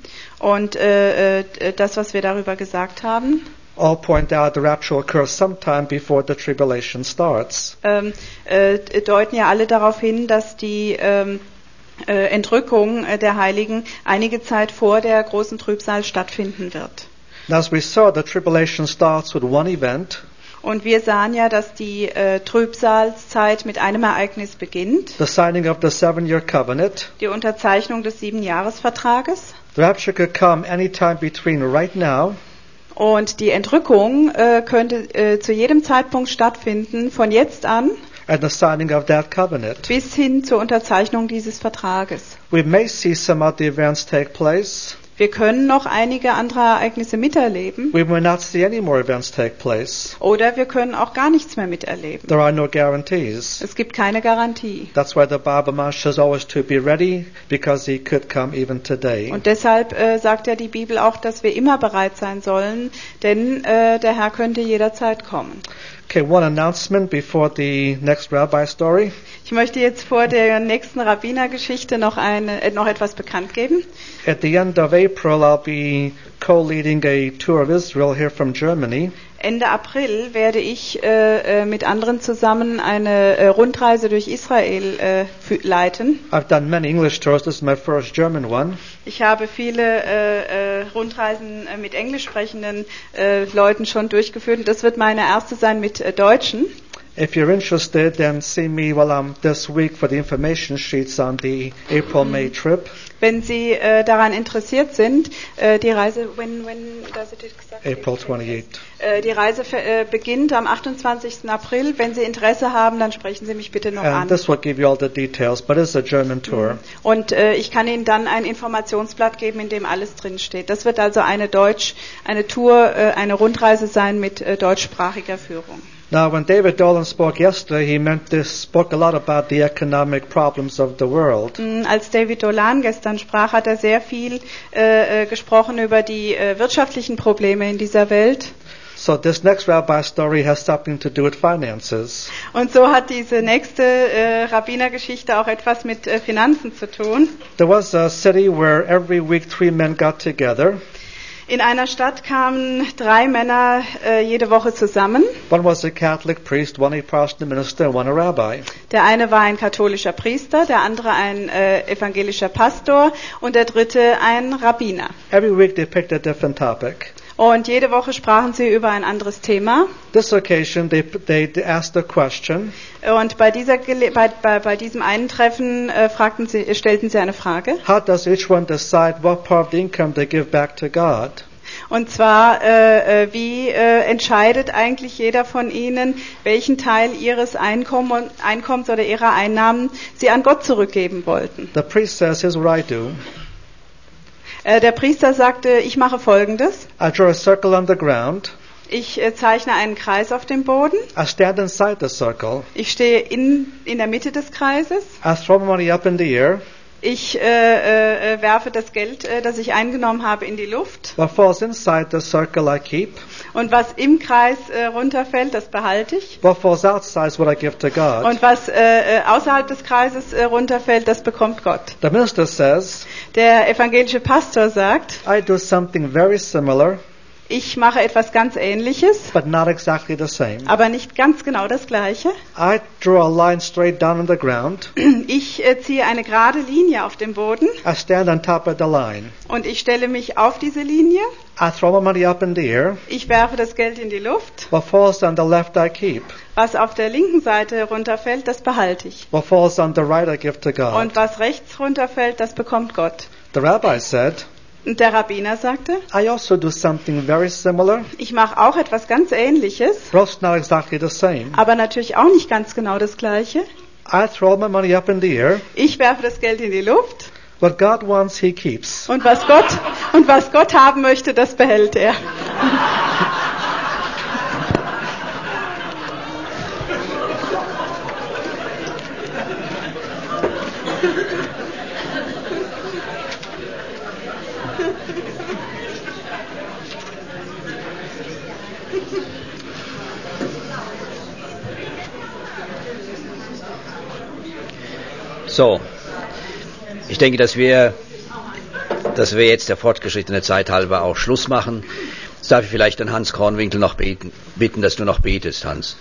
S4: und äh, äh, das, was wir darüber gesagt haben,
S3: all point out the rapture occurs sometime before the tribulation starts.
S4: ähm, äh, deuten ja alle darauf hin, dass die ähm, äh, Entrückung äh, der Heiligen einige Zeit vor der großen Trübsal stattfinden wird.
S3: And as we saw, the tribulation starts with one event,
S4: Und wir sahen ja, dass die äh, Trübsalzeit mit einem Ereignis beginnt,
S3: the signing of the seven-year covenant.
S4: die Unterzeichnung des Siebenjahresvertrages.
S3: The rapture could come anytime between right now
S4: Und die Entrückung äh, könnte äh, zu jedem Zeitpunkt stattfinden, von jetzt an
S3: and the signing of that covenant.
S4: bis hin zur Unterzeichnung dieses Vertrages.
S3: We may see some other events take place.
S4: Wir können noch einige andere Ereignisse miterleben
S3: We may not see any more events take place.
S4: oder wir können auch gar nichts mehr miterleben.
S3: There are no guarantees.
S4: Es gibt keine Garantie.
S3: That's why the Bible reminds us always to be ready, because he could come even today.
S4: Und deshalb äh, sagt ja die Bibel auch, dass wir immer bereit sein sollen, denn äh, der Herr könnte jederzeit kommen.
S3: Okay, one announcement before the next rabbi story.
S4: Ich möchte jetzt vor der nächsten Rabbinergeschichte noch, eine, äh, noch etwas bekannt geben.
S3: At the end of April, I'll be co-leading a tour of Israel here from Germany.
S4: Ende April werde ich äh, äh, mit anderen zusammen eine äh, Rundreise durch Israel äh, fü- leiten.
S3: I've done many English tours. This is my first German one.
S4: Ich habe viele äh, äh, Rundreisen äh, mit englisch sprechenden äh, Leuten schon durchgeführt und das wird meine erste sein mit äh, Deutschen.
S3: If you're interested, then see me while I'm this week for the information sheets on the April-May trip.
S4: Wenn Sie äh, daran interessiert sind, äh, die Reise, when, when does it exactly?
S3: April twenty-eighth.
S4: Äh, die Reise äh, beginnt am achtundzwanzigsten April. Wenn Sie Interesse haben, dann sprechen Sie mich bitte noch
S3: And
S4: an.
S3: this will give you all the details, but it's a German tour.
S4: Und äh, ich kann Ihnen dann ein Informationsblatt geben, in dem alles drin steht. Das wird also eine Deutsch, eine Tour, äh, eine Rundreise sein mit äh, deutschsprachiger Führung.
S3: Now, when David Dolan spoke yesterday, he meant this spoke a lot about the economic problems of the world.
S4: Mm, Als David Dolan gestern sprach, hat er sehr viel äh, äh, gesprochen über die äh, wirtschaftlichen Probleme in dieser Welt.
S3: So this next rabbi story has something to do with finances.
S4: Und so hat diese nächste äh, Rabbinergeschichte auch etwas mit äh, Finanzen zu tun.
S3: There was a city where every week three men got together.
S4: In einer Stadt kamen drei Männer äh, jede Woche zusammen.
S3: One was a Catholic priest, one a Protestant minister, and one a rabbi.
S4: Der eine war ein katholischer Priester, der andere ein äh, evangelischer Pastor und der dritte ein Rabbiner.
S3: Every week they picked a different topic.
S4: Und jede Woche sprachen sie über ein anderes Thema.
S3: This occasion they they asked a question.
S4: Und bei dieser Gele- bei, bei, bei diesem einen Treffen äh, fragten sie, stellten sie eine Frage.
S3: How does each one decide what part of the income they give back to God?
S4: Und zwar, äh, äh, wie äh, entscheidet eigentlich jeder von ihnen, welchen Teil ihres Einkommen, Einkommens oder ihrer Einnahmen sie an Gott zurückgeben wollten?
S3: The priest says, here's what I do.
S4: Äh, der Priester sagte, ich mache Folgendes.
S3: I draw a circle on the ground.
S4: Ich äh, zeichne einen Kreis auf dem Boden.
S3: I stand inside the circle.
S4: Ich stehe in, in der Mitte des Kreises.
S3: I throw my money up in the air.
S4: Ich äh, äh, werfe das Geld, äh, das ich eingenommen habe, in die Luft.
S3: What falls inside the circle I keep.
S4: Und was im Kreis äh, runterfällt, das behalte ich.
S3: What falls outside is what I give to God.
S4: Und was äh, außerhalb des Kreises äh, runterfällt, das bekommt Gott.
S3: The minister says,
S4: Der evangelische Pastor sagt,
S3: I do something very similar,
S4: ich mache etwas ganz Ähnliches,
S3: but not exactly the same.
S4: aber nicht ganz genau das Gleiche.
S3: I draw a line straight down on the ground.
S4: Ich äh, ziehe eine gerade Linie auf dem Boden
S3: I stand on top of the line.
S4: und ich stelle mich auf diese Linie.
S3: I throw my money up in the air.
S4: Ich werfe das Geld in die Luft.
S3: What falls on the left I keep.
S4: Was auf der linken Seite runterfällt, das behalte ich.
S3: What falls on the right I give to God.
S4: Und was rechts runterfällt, das bekommt Gott.
S3: The rabbi said,
S4: Und der Rabbiner sagte,
S3: I also do something very similar,
S4: ich mache auch etwas ganz Ähnliches,
S3: but also not exactly the same.
S4: aber natürlich auch nicht ganz genau das Gleiche.
S3: I throw my money up in the air.
S4: Ich werfe das Geld in die Luft
S3: What God wants, He keeps.
S4: und was Gott, und was Gott haben möchte, das behält er.
S1: So, ich denke, dass wir, dass wir jetzt der fortgeschrittenen Zeit halber auch Schluss machen. Jetzt darf ich vielleicht an Hans Kornwinkel noch beten, bitten, dass du noch betest, Hans.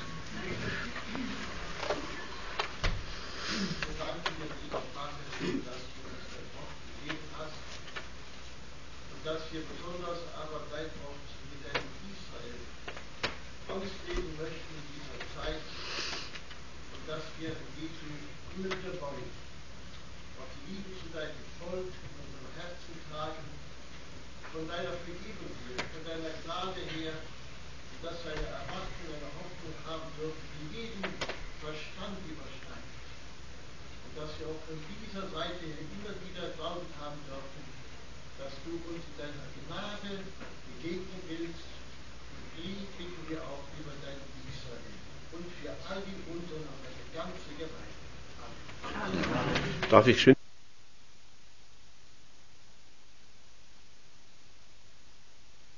S2: Darf ich schön